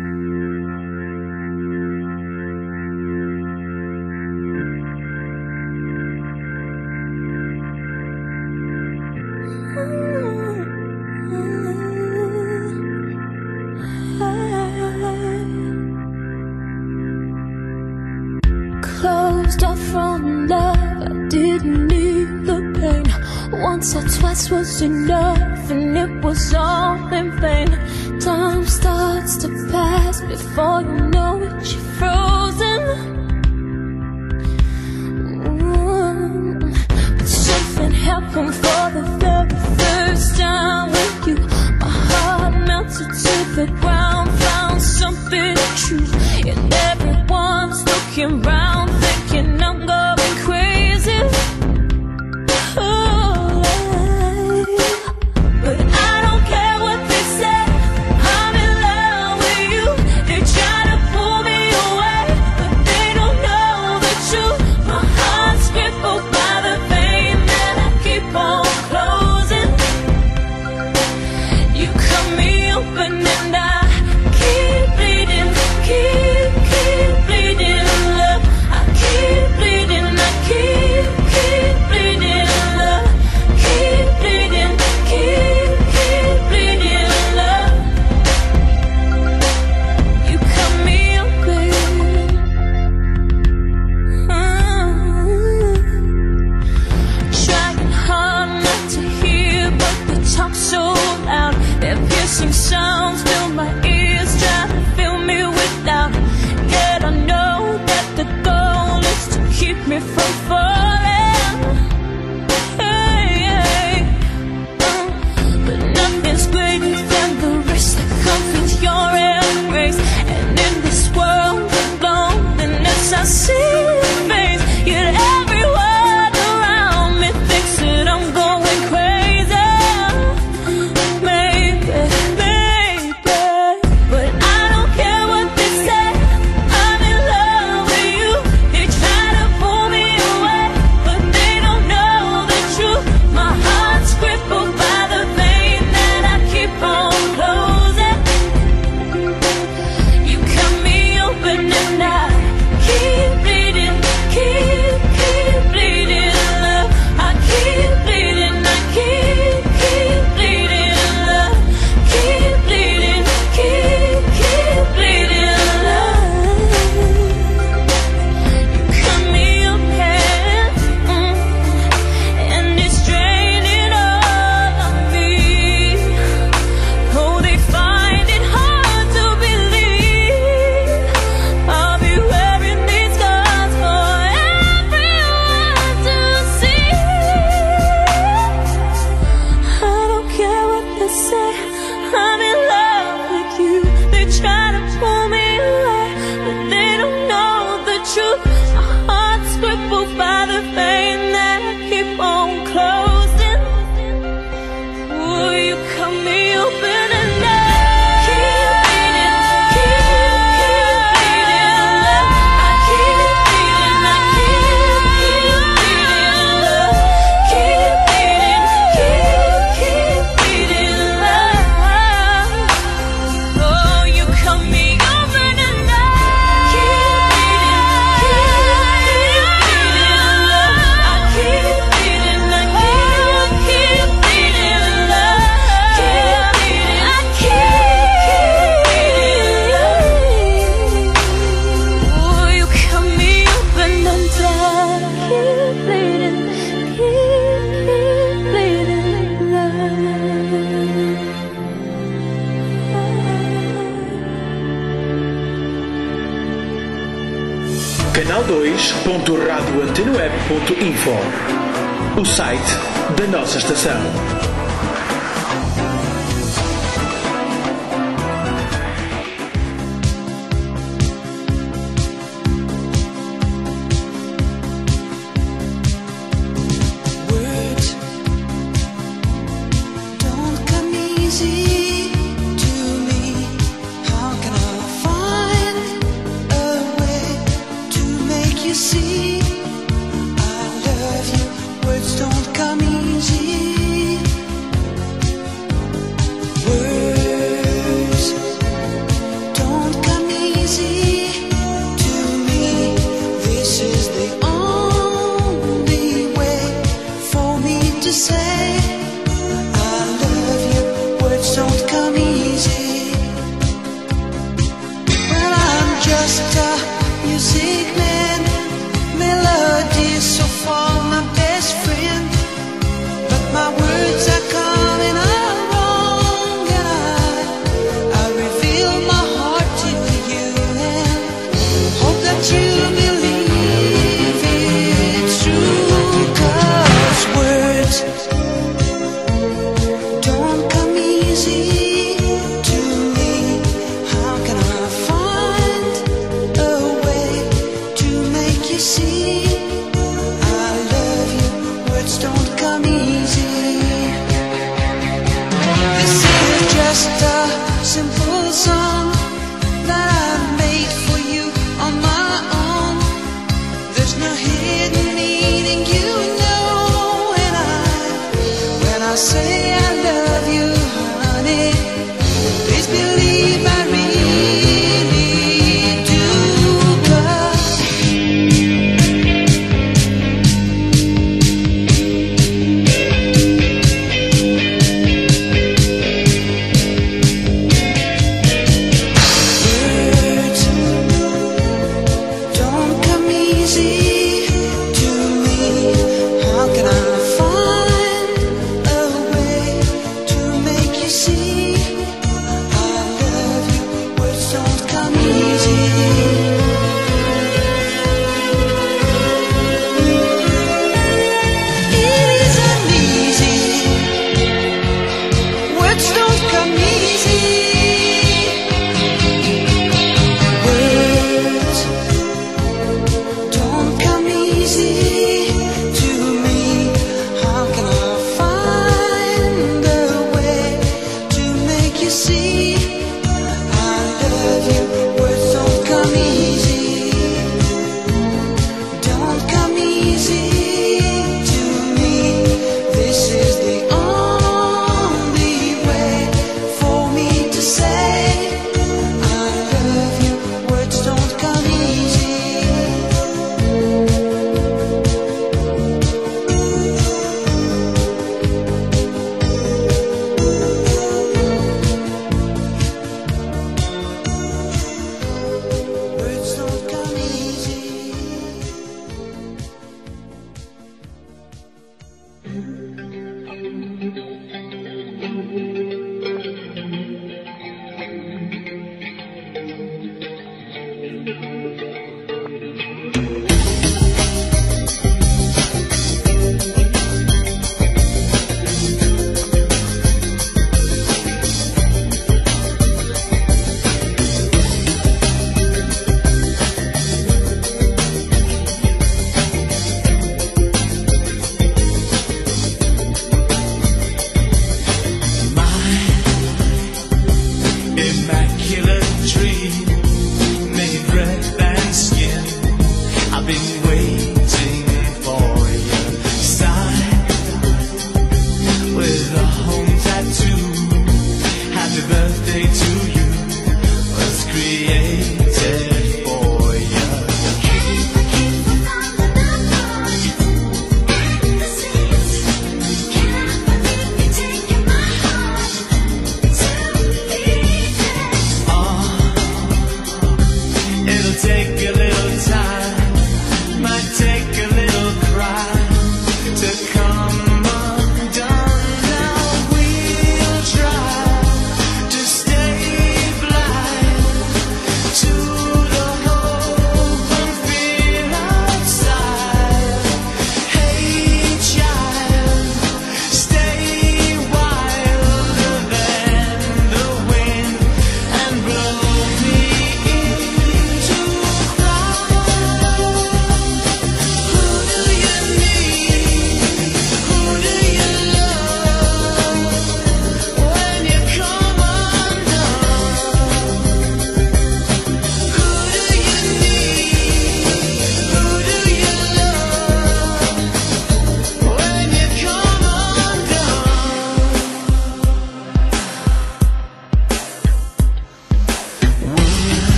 Closed off from love, I didn't need the pain. Once or twice was enough, and it was all in vain. Time starts to pass before you know it, you're frozen. But something happened for the very first time with you. My heart melted to the ground, found something true, and everyone's looking round, thinking I'm going crazy. Oh, but I don't care what they say, I'm in love with you. They try to pull me away, but they don't know the truth. My heart's crippled by the pain that I keep on closing. You cut me open and I keep bleeding, keep bleeding, love. I keep bleeding, I keep bleeding, love. Keep bleeding, keep bleeding, love. You cut me open. Trying hard not to hear, but they talk so loud. Their piercing sounds fill my ears, trying to fill me with doubt. Yet I know that the goal is to keep me from falling. Hey, but nothing's greater than the risk that comes with your embrace. And in this world of loneliness, I see your face. Yet everyone around me thinks that I'm going crazy. Maybe, but I don't care what they say, I'm in love with you. They try to pull me away, but they don't know the truth. My heart's crippled by the pain that I keep on closing. You cut me open and I keep bleeding, keep bleeding, love. I keep bleeding, I keep bleeding, love. Keep bleeding, keep bleeding, love. You cut me open, and it's draining all of me. Oh, they find it hard to believe I'll be wearing these scars for everyone to see. I don't care what they say, I'm in love with you. They try to pull me away, but they don't know the truth. My heart's crippled by the pain that I keep on closing. Oh, you cut me open and I keep bleeding, love. I keep bleeding, I keep bleeding, love. Keep bleeding, love. Oh, you cut me open and I keep bleeding, www.radioantenaweb.info, o site da nossa estação. See, I love you. Words don't come easy.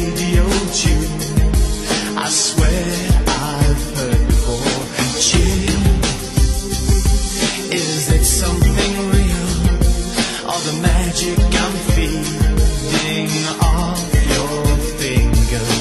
radio tune. I swear I've heard before. Chill. Is it something real? Or the magic I'm feeding off your fingers?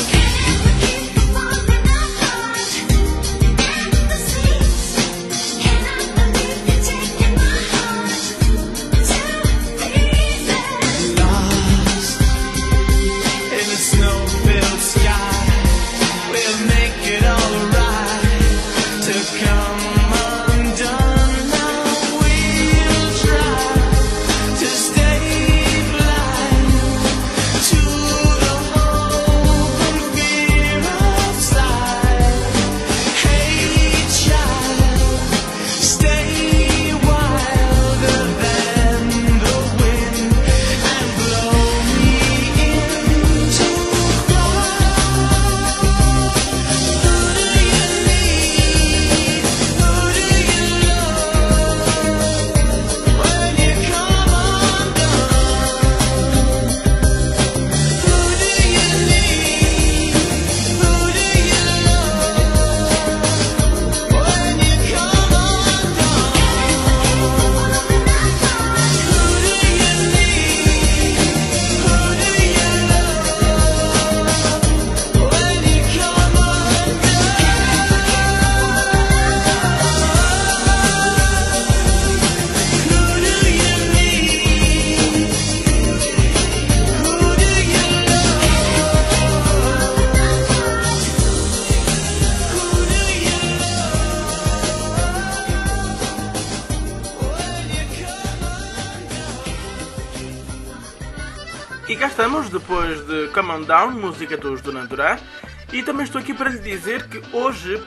E cá estamos, depois de Come On Down, música dos Duran Duran. E também estou aqui para lhe dizer que hoje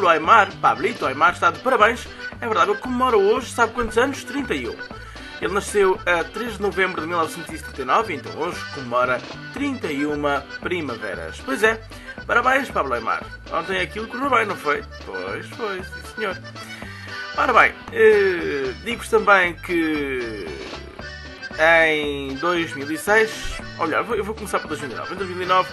Pablito Aimar está de parabéns. É verdade, ele comemora hoje, sabe quantos anos? 31. Ele nasceu a 3 de novembro de 1979, então hoje comemora 31 primaveras. Pois é, parabéns Pablo Aimar. Ontem aquilo correu bem, não foi? Pois foi, sim senhor. Ora bem, digo-vos também que em 2006, olha, eu vou começar por 2009. Em 2009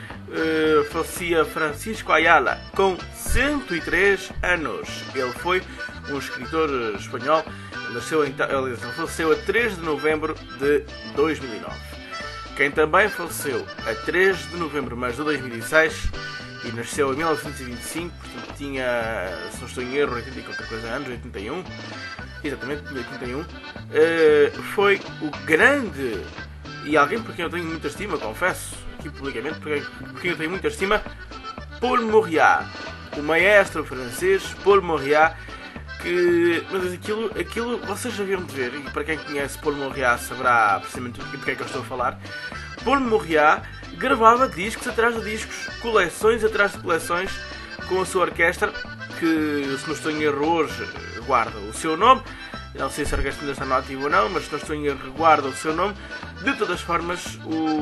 falecia Francisco Ayala com 103 anos. Ele foi um escritor espanhol. Ele faleceu a 3 de novembro de 2009. Quem também faleceu a 3 de novembro mas de 2006 e nasceu em 1925, portanto tinha, se não estou em erro, 80 e qualquer coisa anos, 81. Exatamente, 81, foi o grande, e alguém por quem eu tenho muita estima, confesso, aqui publicamente, por quem eu tenho muita estima, Paul Mauriat, o maestro francês Paul Mauriat, que, mas aquilo vocês já viram de ver, e para quem conhece Paul Mauriat saberá precisamente do que é que eu estou a falar. Paul Mauriat gravava discos atrás de discos, coleções atrás de coleções, com a sua orquestra, que, se não estou em erro hoje, guarda o seu nome. Não sei se a orquestra ainda está na ativa ou não, mas se não estou em erro, guarda o seu nome. De todas formas,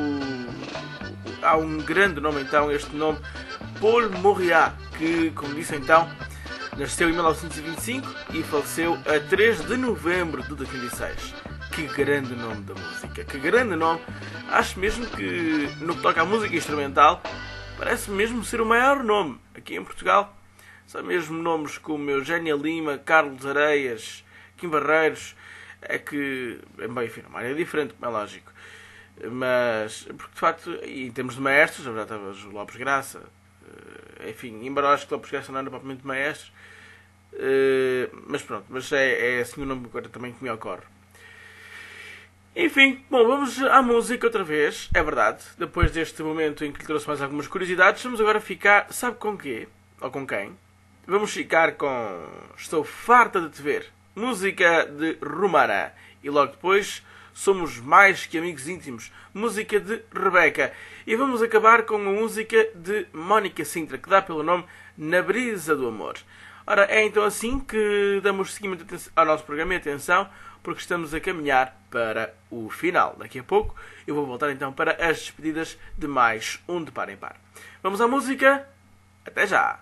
há um grande nome então, este nome, Paul Mauriat, que, como disse então, nasceu em 1925 e faleceu a 3 de novembro de 2006. Que grande nome da música, que grande nome. Acho mesmo que, no que toca à música instrumental, parece mesmo ser o maior nome aqui em Portugal. São mesmo nomes como Eugénia Lima, Carlos Areias, Kim Barreiros. É que, bem, enfim, uma área diferente, como é lógico. Mas, porque de facto, em termos de maestros, já estava o Lopes Graça. Enfim, embora acho que Lopes Graça não era propriamente maestro. Mas pronto, mas é assim o nome agora também que me ocorre. Enfim, bom, vamos à música outra vez, é verdade. Depois deste momento em que lhe trouxe mais algumas curiosidades, vamos agora ficar, sabe com quê? Ou com quem? Vamos ficar com Estou Farta de Te Ver, música de Romana. E logo depois, Somos Mais Que Amigos Íntimos, música de Rebeca. E vamos acabar com uma música de Mónica Sintra, que dá pelo nome Na Brisa do Amor. Ora, é então assim que damos seguimento ao nosso programa e atenção, porque estamos a caminhar para o final. Daqui a pouco eu vou voltar então para as despedidas de mais um De Par em Par. Vamos à música? Até já!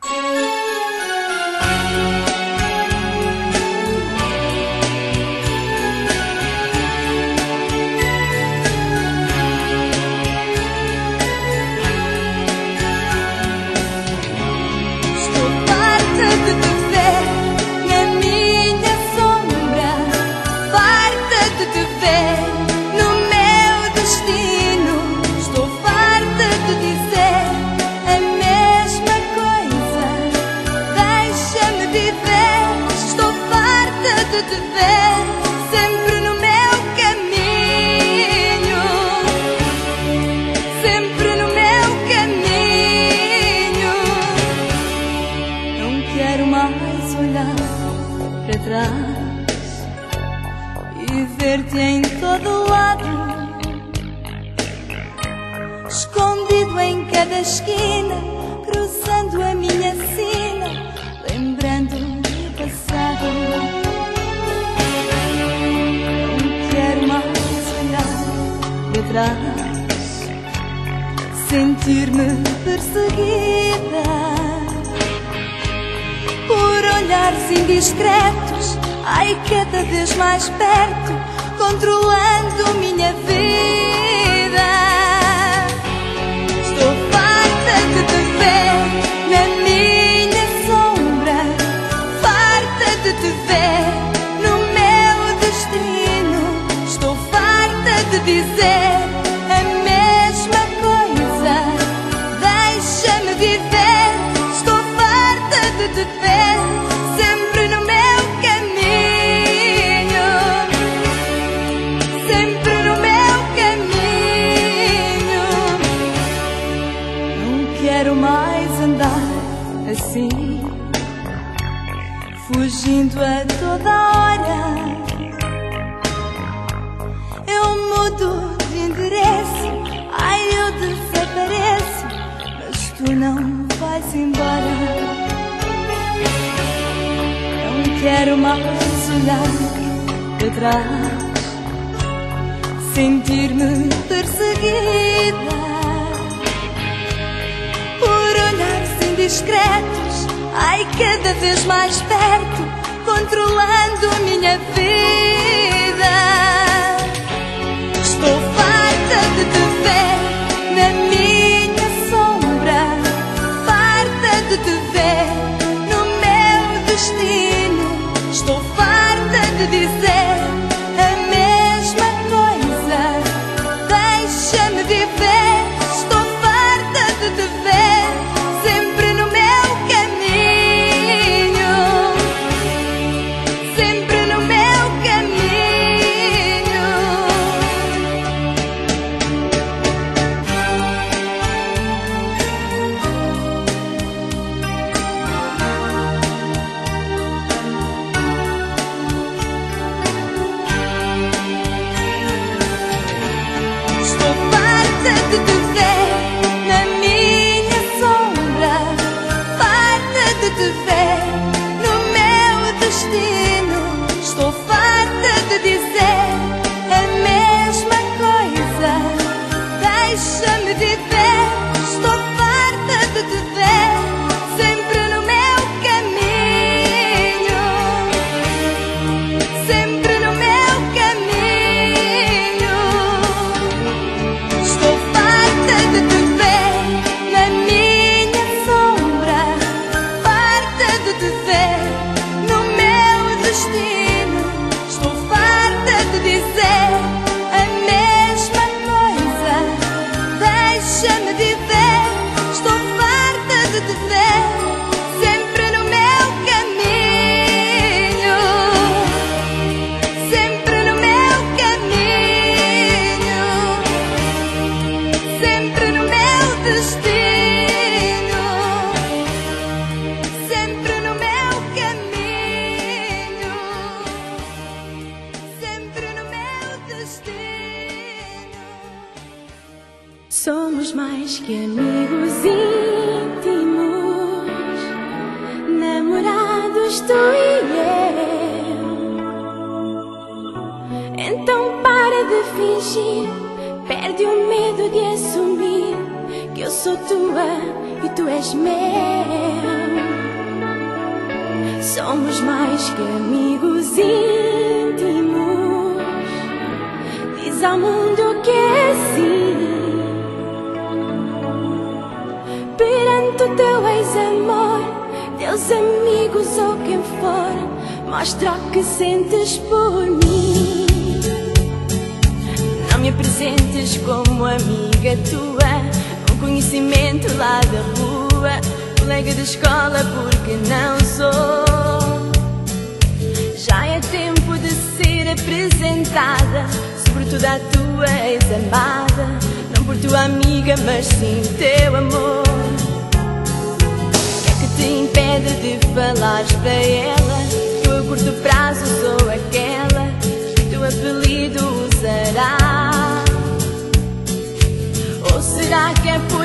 escondido em cada esquina, cruzando a minha sina, lembrando o passado. Não quero mais olhar para trás, sentir-me perseguida por olhares indiscretos, ai, cada vez mais perto, controlando minha vida. Estou farta de te ver na minha sombra, farta de te ver no meu destino. Estou farta de dizer a mesma coisa, deixa-me viver. Estou farta de te ver sempre no meu caminho, sempre no meu caminho. Não quero mais andar assim, fugindo a toda hora. Eu mudo de endereço, ai, eu desapareço, mas tu não vais embora. Não quero mais olhar para trás, sentir-me perseguida por olhares indiscretos, ai, cada vez mais perto, controlando a minha vida. Estou farta de te ver na minha sombra, farta de te ver no meu destino. Estou farta de dizer a mesma coisa, deixa-me viver. Estou farta de te ver sempre no meu caminho, sempre no meu caminho. Estou farta de te ver na minha sombra, farta de te ver no meu destino. Estou farta de dizer a mesma coisa, deixa-me viver. Estou farta de te ver sempre no meu caminho, sempre no meu caminho. Estou farta de te ver na minha sombra, farta de te ver no meu destino. Estou farta de dizer a mesma coisa, deixa-me viver. Estou farta de te ver sempre no meu caminho, sempre no meu caminho, sempre no meu destino, sempre no meu caminho, sempre no meu destino. Somos mais que amigos íntimos, namorados tu e eu. Então para de fingir, perde o medo de assumir que eu sou tua e tu és meu. Somos mais que amigos íntimos, diz ao mundo que é assim. Perante o teu ex-amor, teus amigos ou quem for, mostra o que sentes por mim. Não me apresentes como amiga tua, um conhecimento lá da rua, colega de escola, porque não sou. Já é tempo de ser apresentada, sobretudo à tua ex-amada, não por tua amiga, mas sim teu amor. Te impede de falares para ela que eu a curto prazo sou aquela que teu apelido usará? Ou será que é por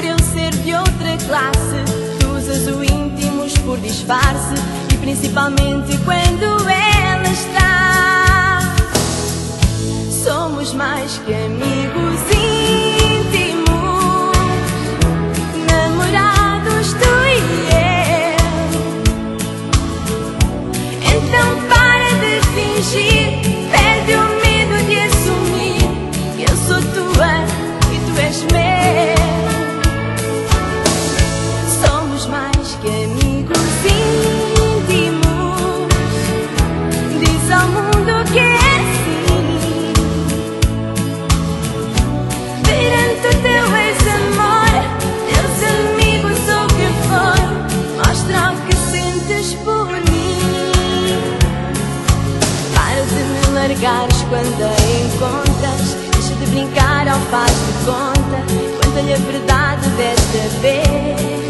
de outra classe. Tu usas o íntimos por disfarce, e principalmente quando ela está. Somos mais que amigos íntimos, namorados tu e eu. Então para de fingir, perde o medo de assumir que eu sou tua e tu és meu. Somos mais que amigos íntimos, diz ao mundo que é assim. Perante o teu ex-amor, teus amigos ou quem for, mostra o que sentes por mim. Para de me largares quando a encontras, deixa de brincar ao faz de conta, conta-lhe a verdade desta vez.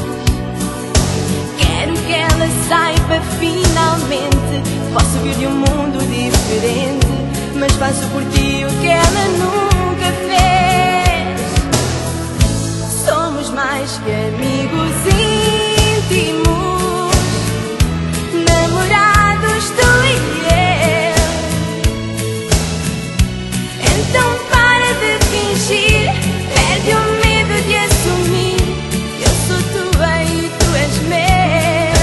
Quero que ela saiba finalmente, posso vir de um mundo diferente, mas faço por ti o que ela nunca fez. Somos mais que amigos íntimos, namorados tu e eu. Então para de fingir, perde o medo de assumir que eu sou tua e tu és meu.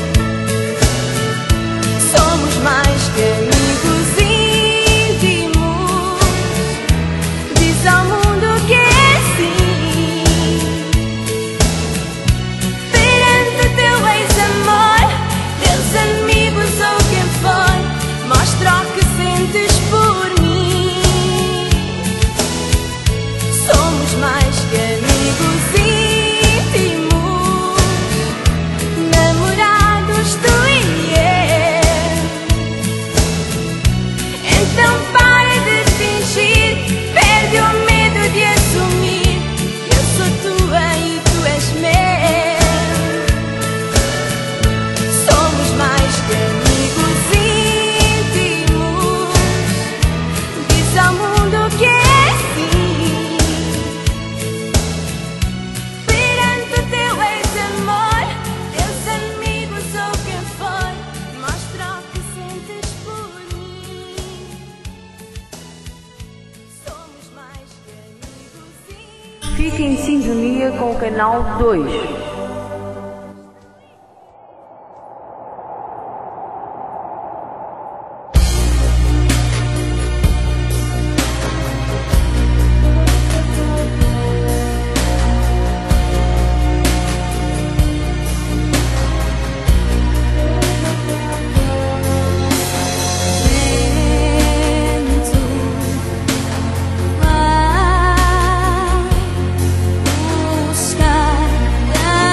Somos mais que amigos íntimos, diz ao mundo que é assim. Perante o teu ex-amor, teus amigos ou quem for, mostra o que sentes por mim. Somos mais que amigos íntimos, namorados tu e eu. Então para de fingir, perde o medo de assumir que eu sou tua e tu és meu. Somos mais que amigos íntimos, diz ao mundo que é assim. Perante o teu ex-amor, teus amigos ou quem for, mostra o que sentes por mim. Somos mais que amigos íntimos. Fique em sintonia com o canal 2. Vai buscar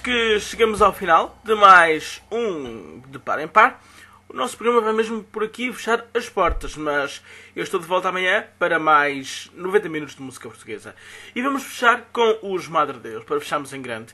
que chegamos ao final de mais um De Par em Par. O nosso programa vai mesmo por aqui fechar as portas, mas eu estou de volta amanhã para mais 90 minutos de música portuguesa. E vamos fechar com os Madre Deus, para fecharmos em grande.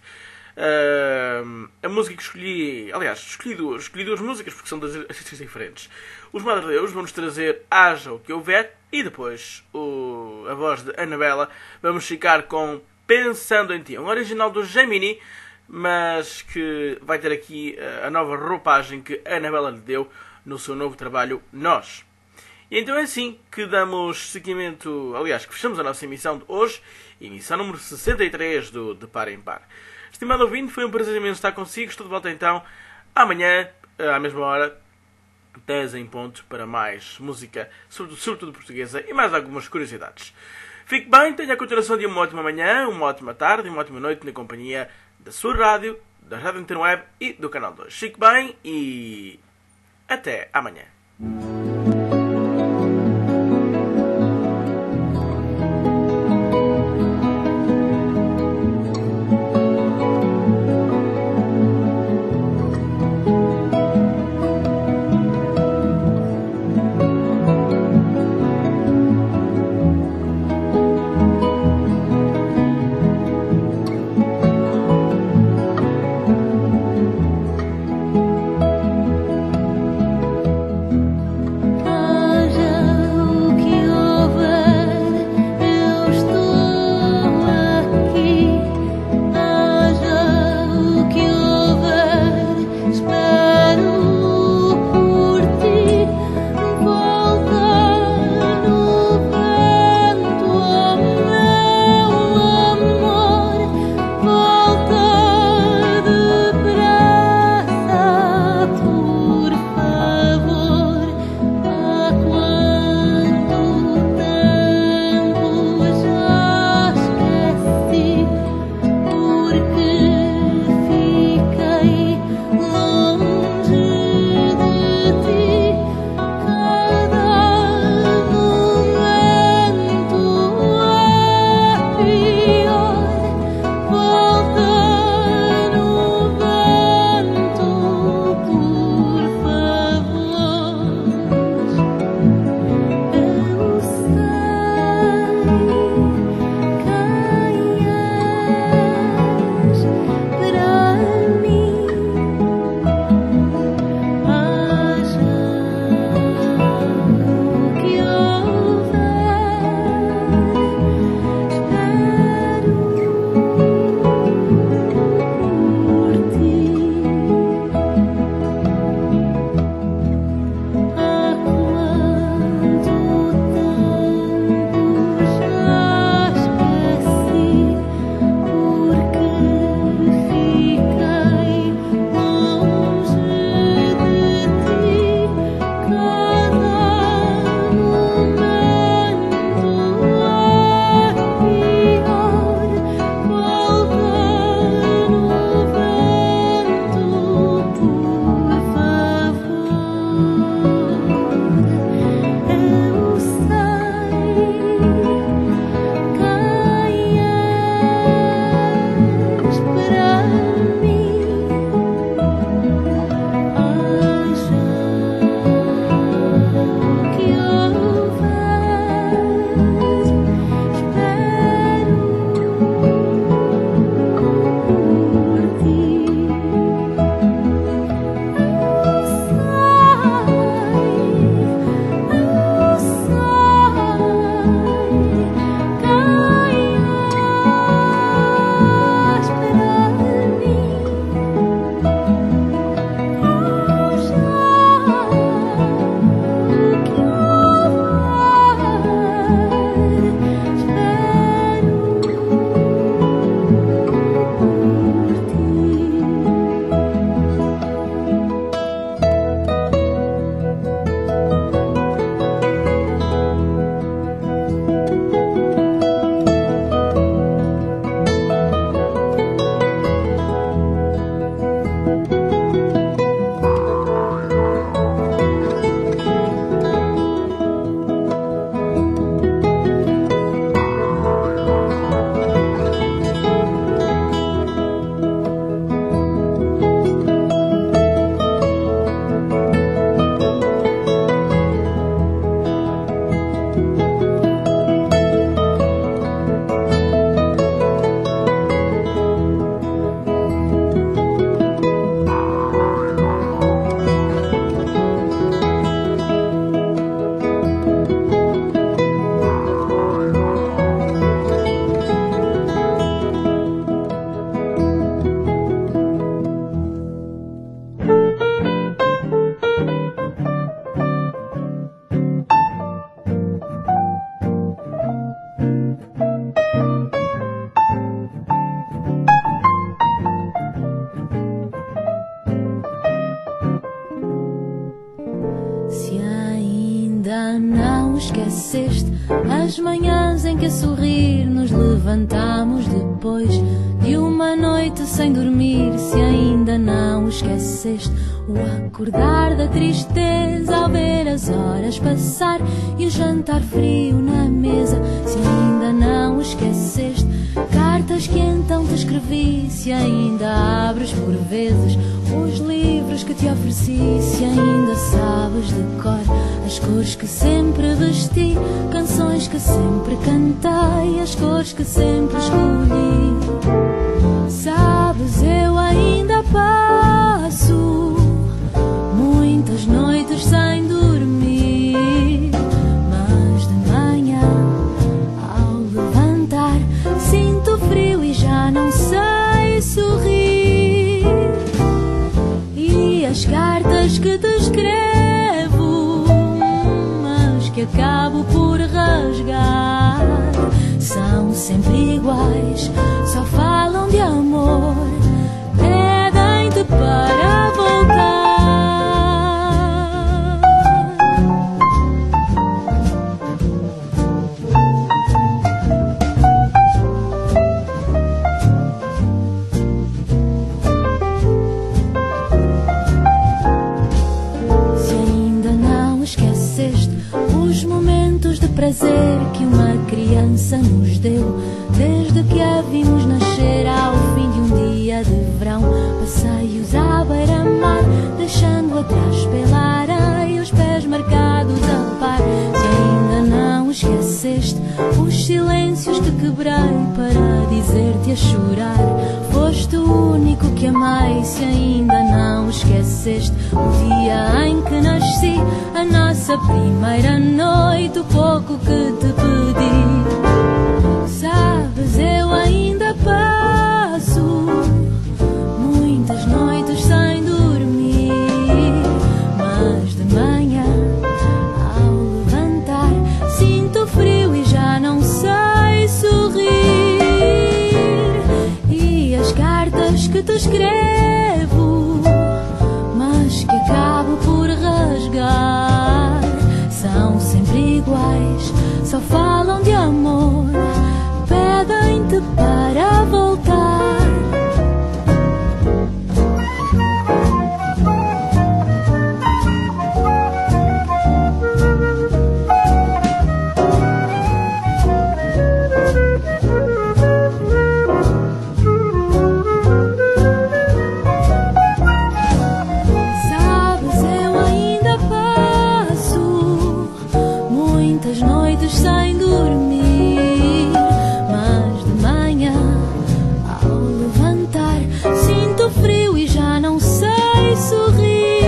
A música que escolhi... Aliás, escolhi duas músicas porque são dois artistas diferentes. Os Madre Deus vão-nos trazer Haja o que houver e depois a voz de Anabela. Vamos ficar com Pensando em Ti, um original do Gemini, mas que vai ter aqui a nova roupagem que a Anabela lhe deu no seu novo trabalho Nós. E então é assim que damos seguimento, aliás, que fechamos a nossa emissão de hoje, emissão número 63 do De Par em Par. Estimado ouvinte, foi um prazer imenso estar consigo. Estou de volta então amanhã, à mesma hora, 10 em ponto, para mais música, sobretudo portuguesa, e mais algumas curiosidades. Fique bem, tenha a continuação de uma ótima manhã, uma ótima tarde e uma ótima noite na companhia da sua rádio, da Rádio Interweb e do Canal 2. Fique bem e até amanhã. ainda não esqueceste as manhãs em que a sorrir nos levantamos depois de uma noite sem dormir. Se ainda não esqueceste o acordar da tristeza ao ver as horas passar e o jantar frio na mesa. Se ainda não esqueceste cartas que então te escrevi. Se ainda abres por vezes os livros que te ofereci. Se ainda sabes de cor as cores que sempre vesti, canções que sempre cantei, as cores que sempre escolhi. Sabes, eu ainda passo muitas noites sem dormir, mas de manhã ao levantar sinto frio e já não sei sorrir. E as cartas que te escrevo, mas que acabo por rasgar, são sempre iguais, só falam de amor, pedem-te para voltar. Se ainda não esqueceste os momentos de prazer que uma criança nos deu, desde que a vimos nascer ao fim de um dia de verão, passeios à beira-mar, deixando atrás pela areia os pés marcados a par. Se ainda não esqueceste os silêncios que quebrei para dizer-te a chorar, foste o único que amei. Se ainda não esqueceste o dia em que nasci, a nossa primeira noite, o pouco que te pedi. Sabes, eu ainda passo muitas noites sem dormir, mas de manhã ao levantar sinto frio e já não sei sorrir. E as cartas que te escrevo, mas que acabo por rasgar, são sempre iguais, só falam de amor, pedem-te para voltar. Sabes, eu ainda passo muitas noites sem dormir, mas de manhã ao levantar sinto frio e já não sei sorrir.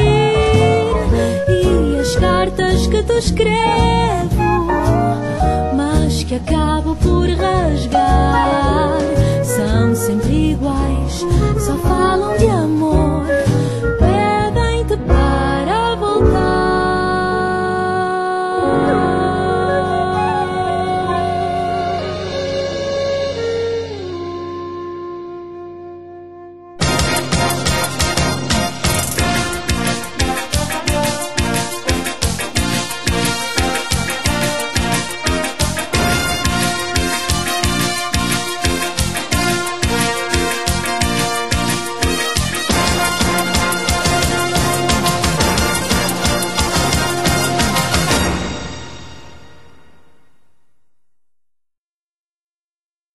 E as cartas que te escrevo, mas que acabo por rasgar, são sempre iguais, só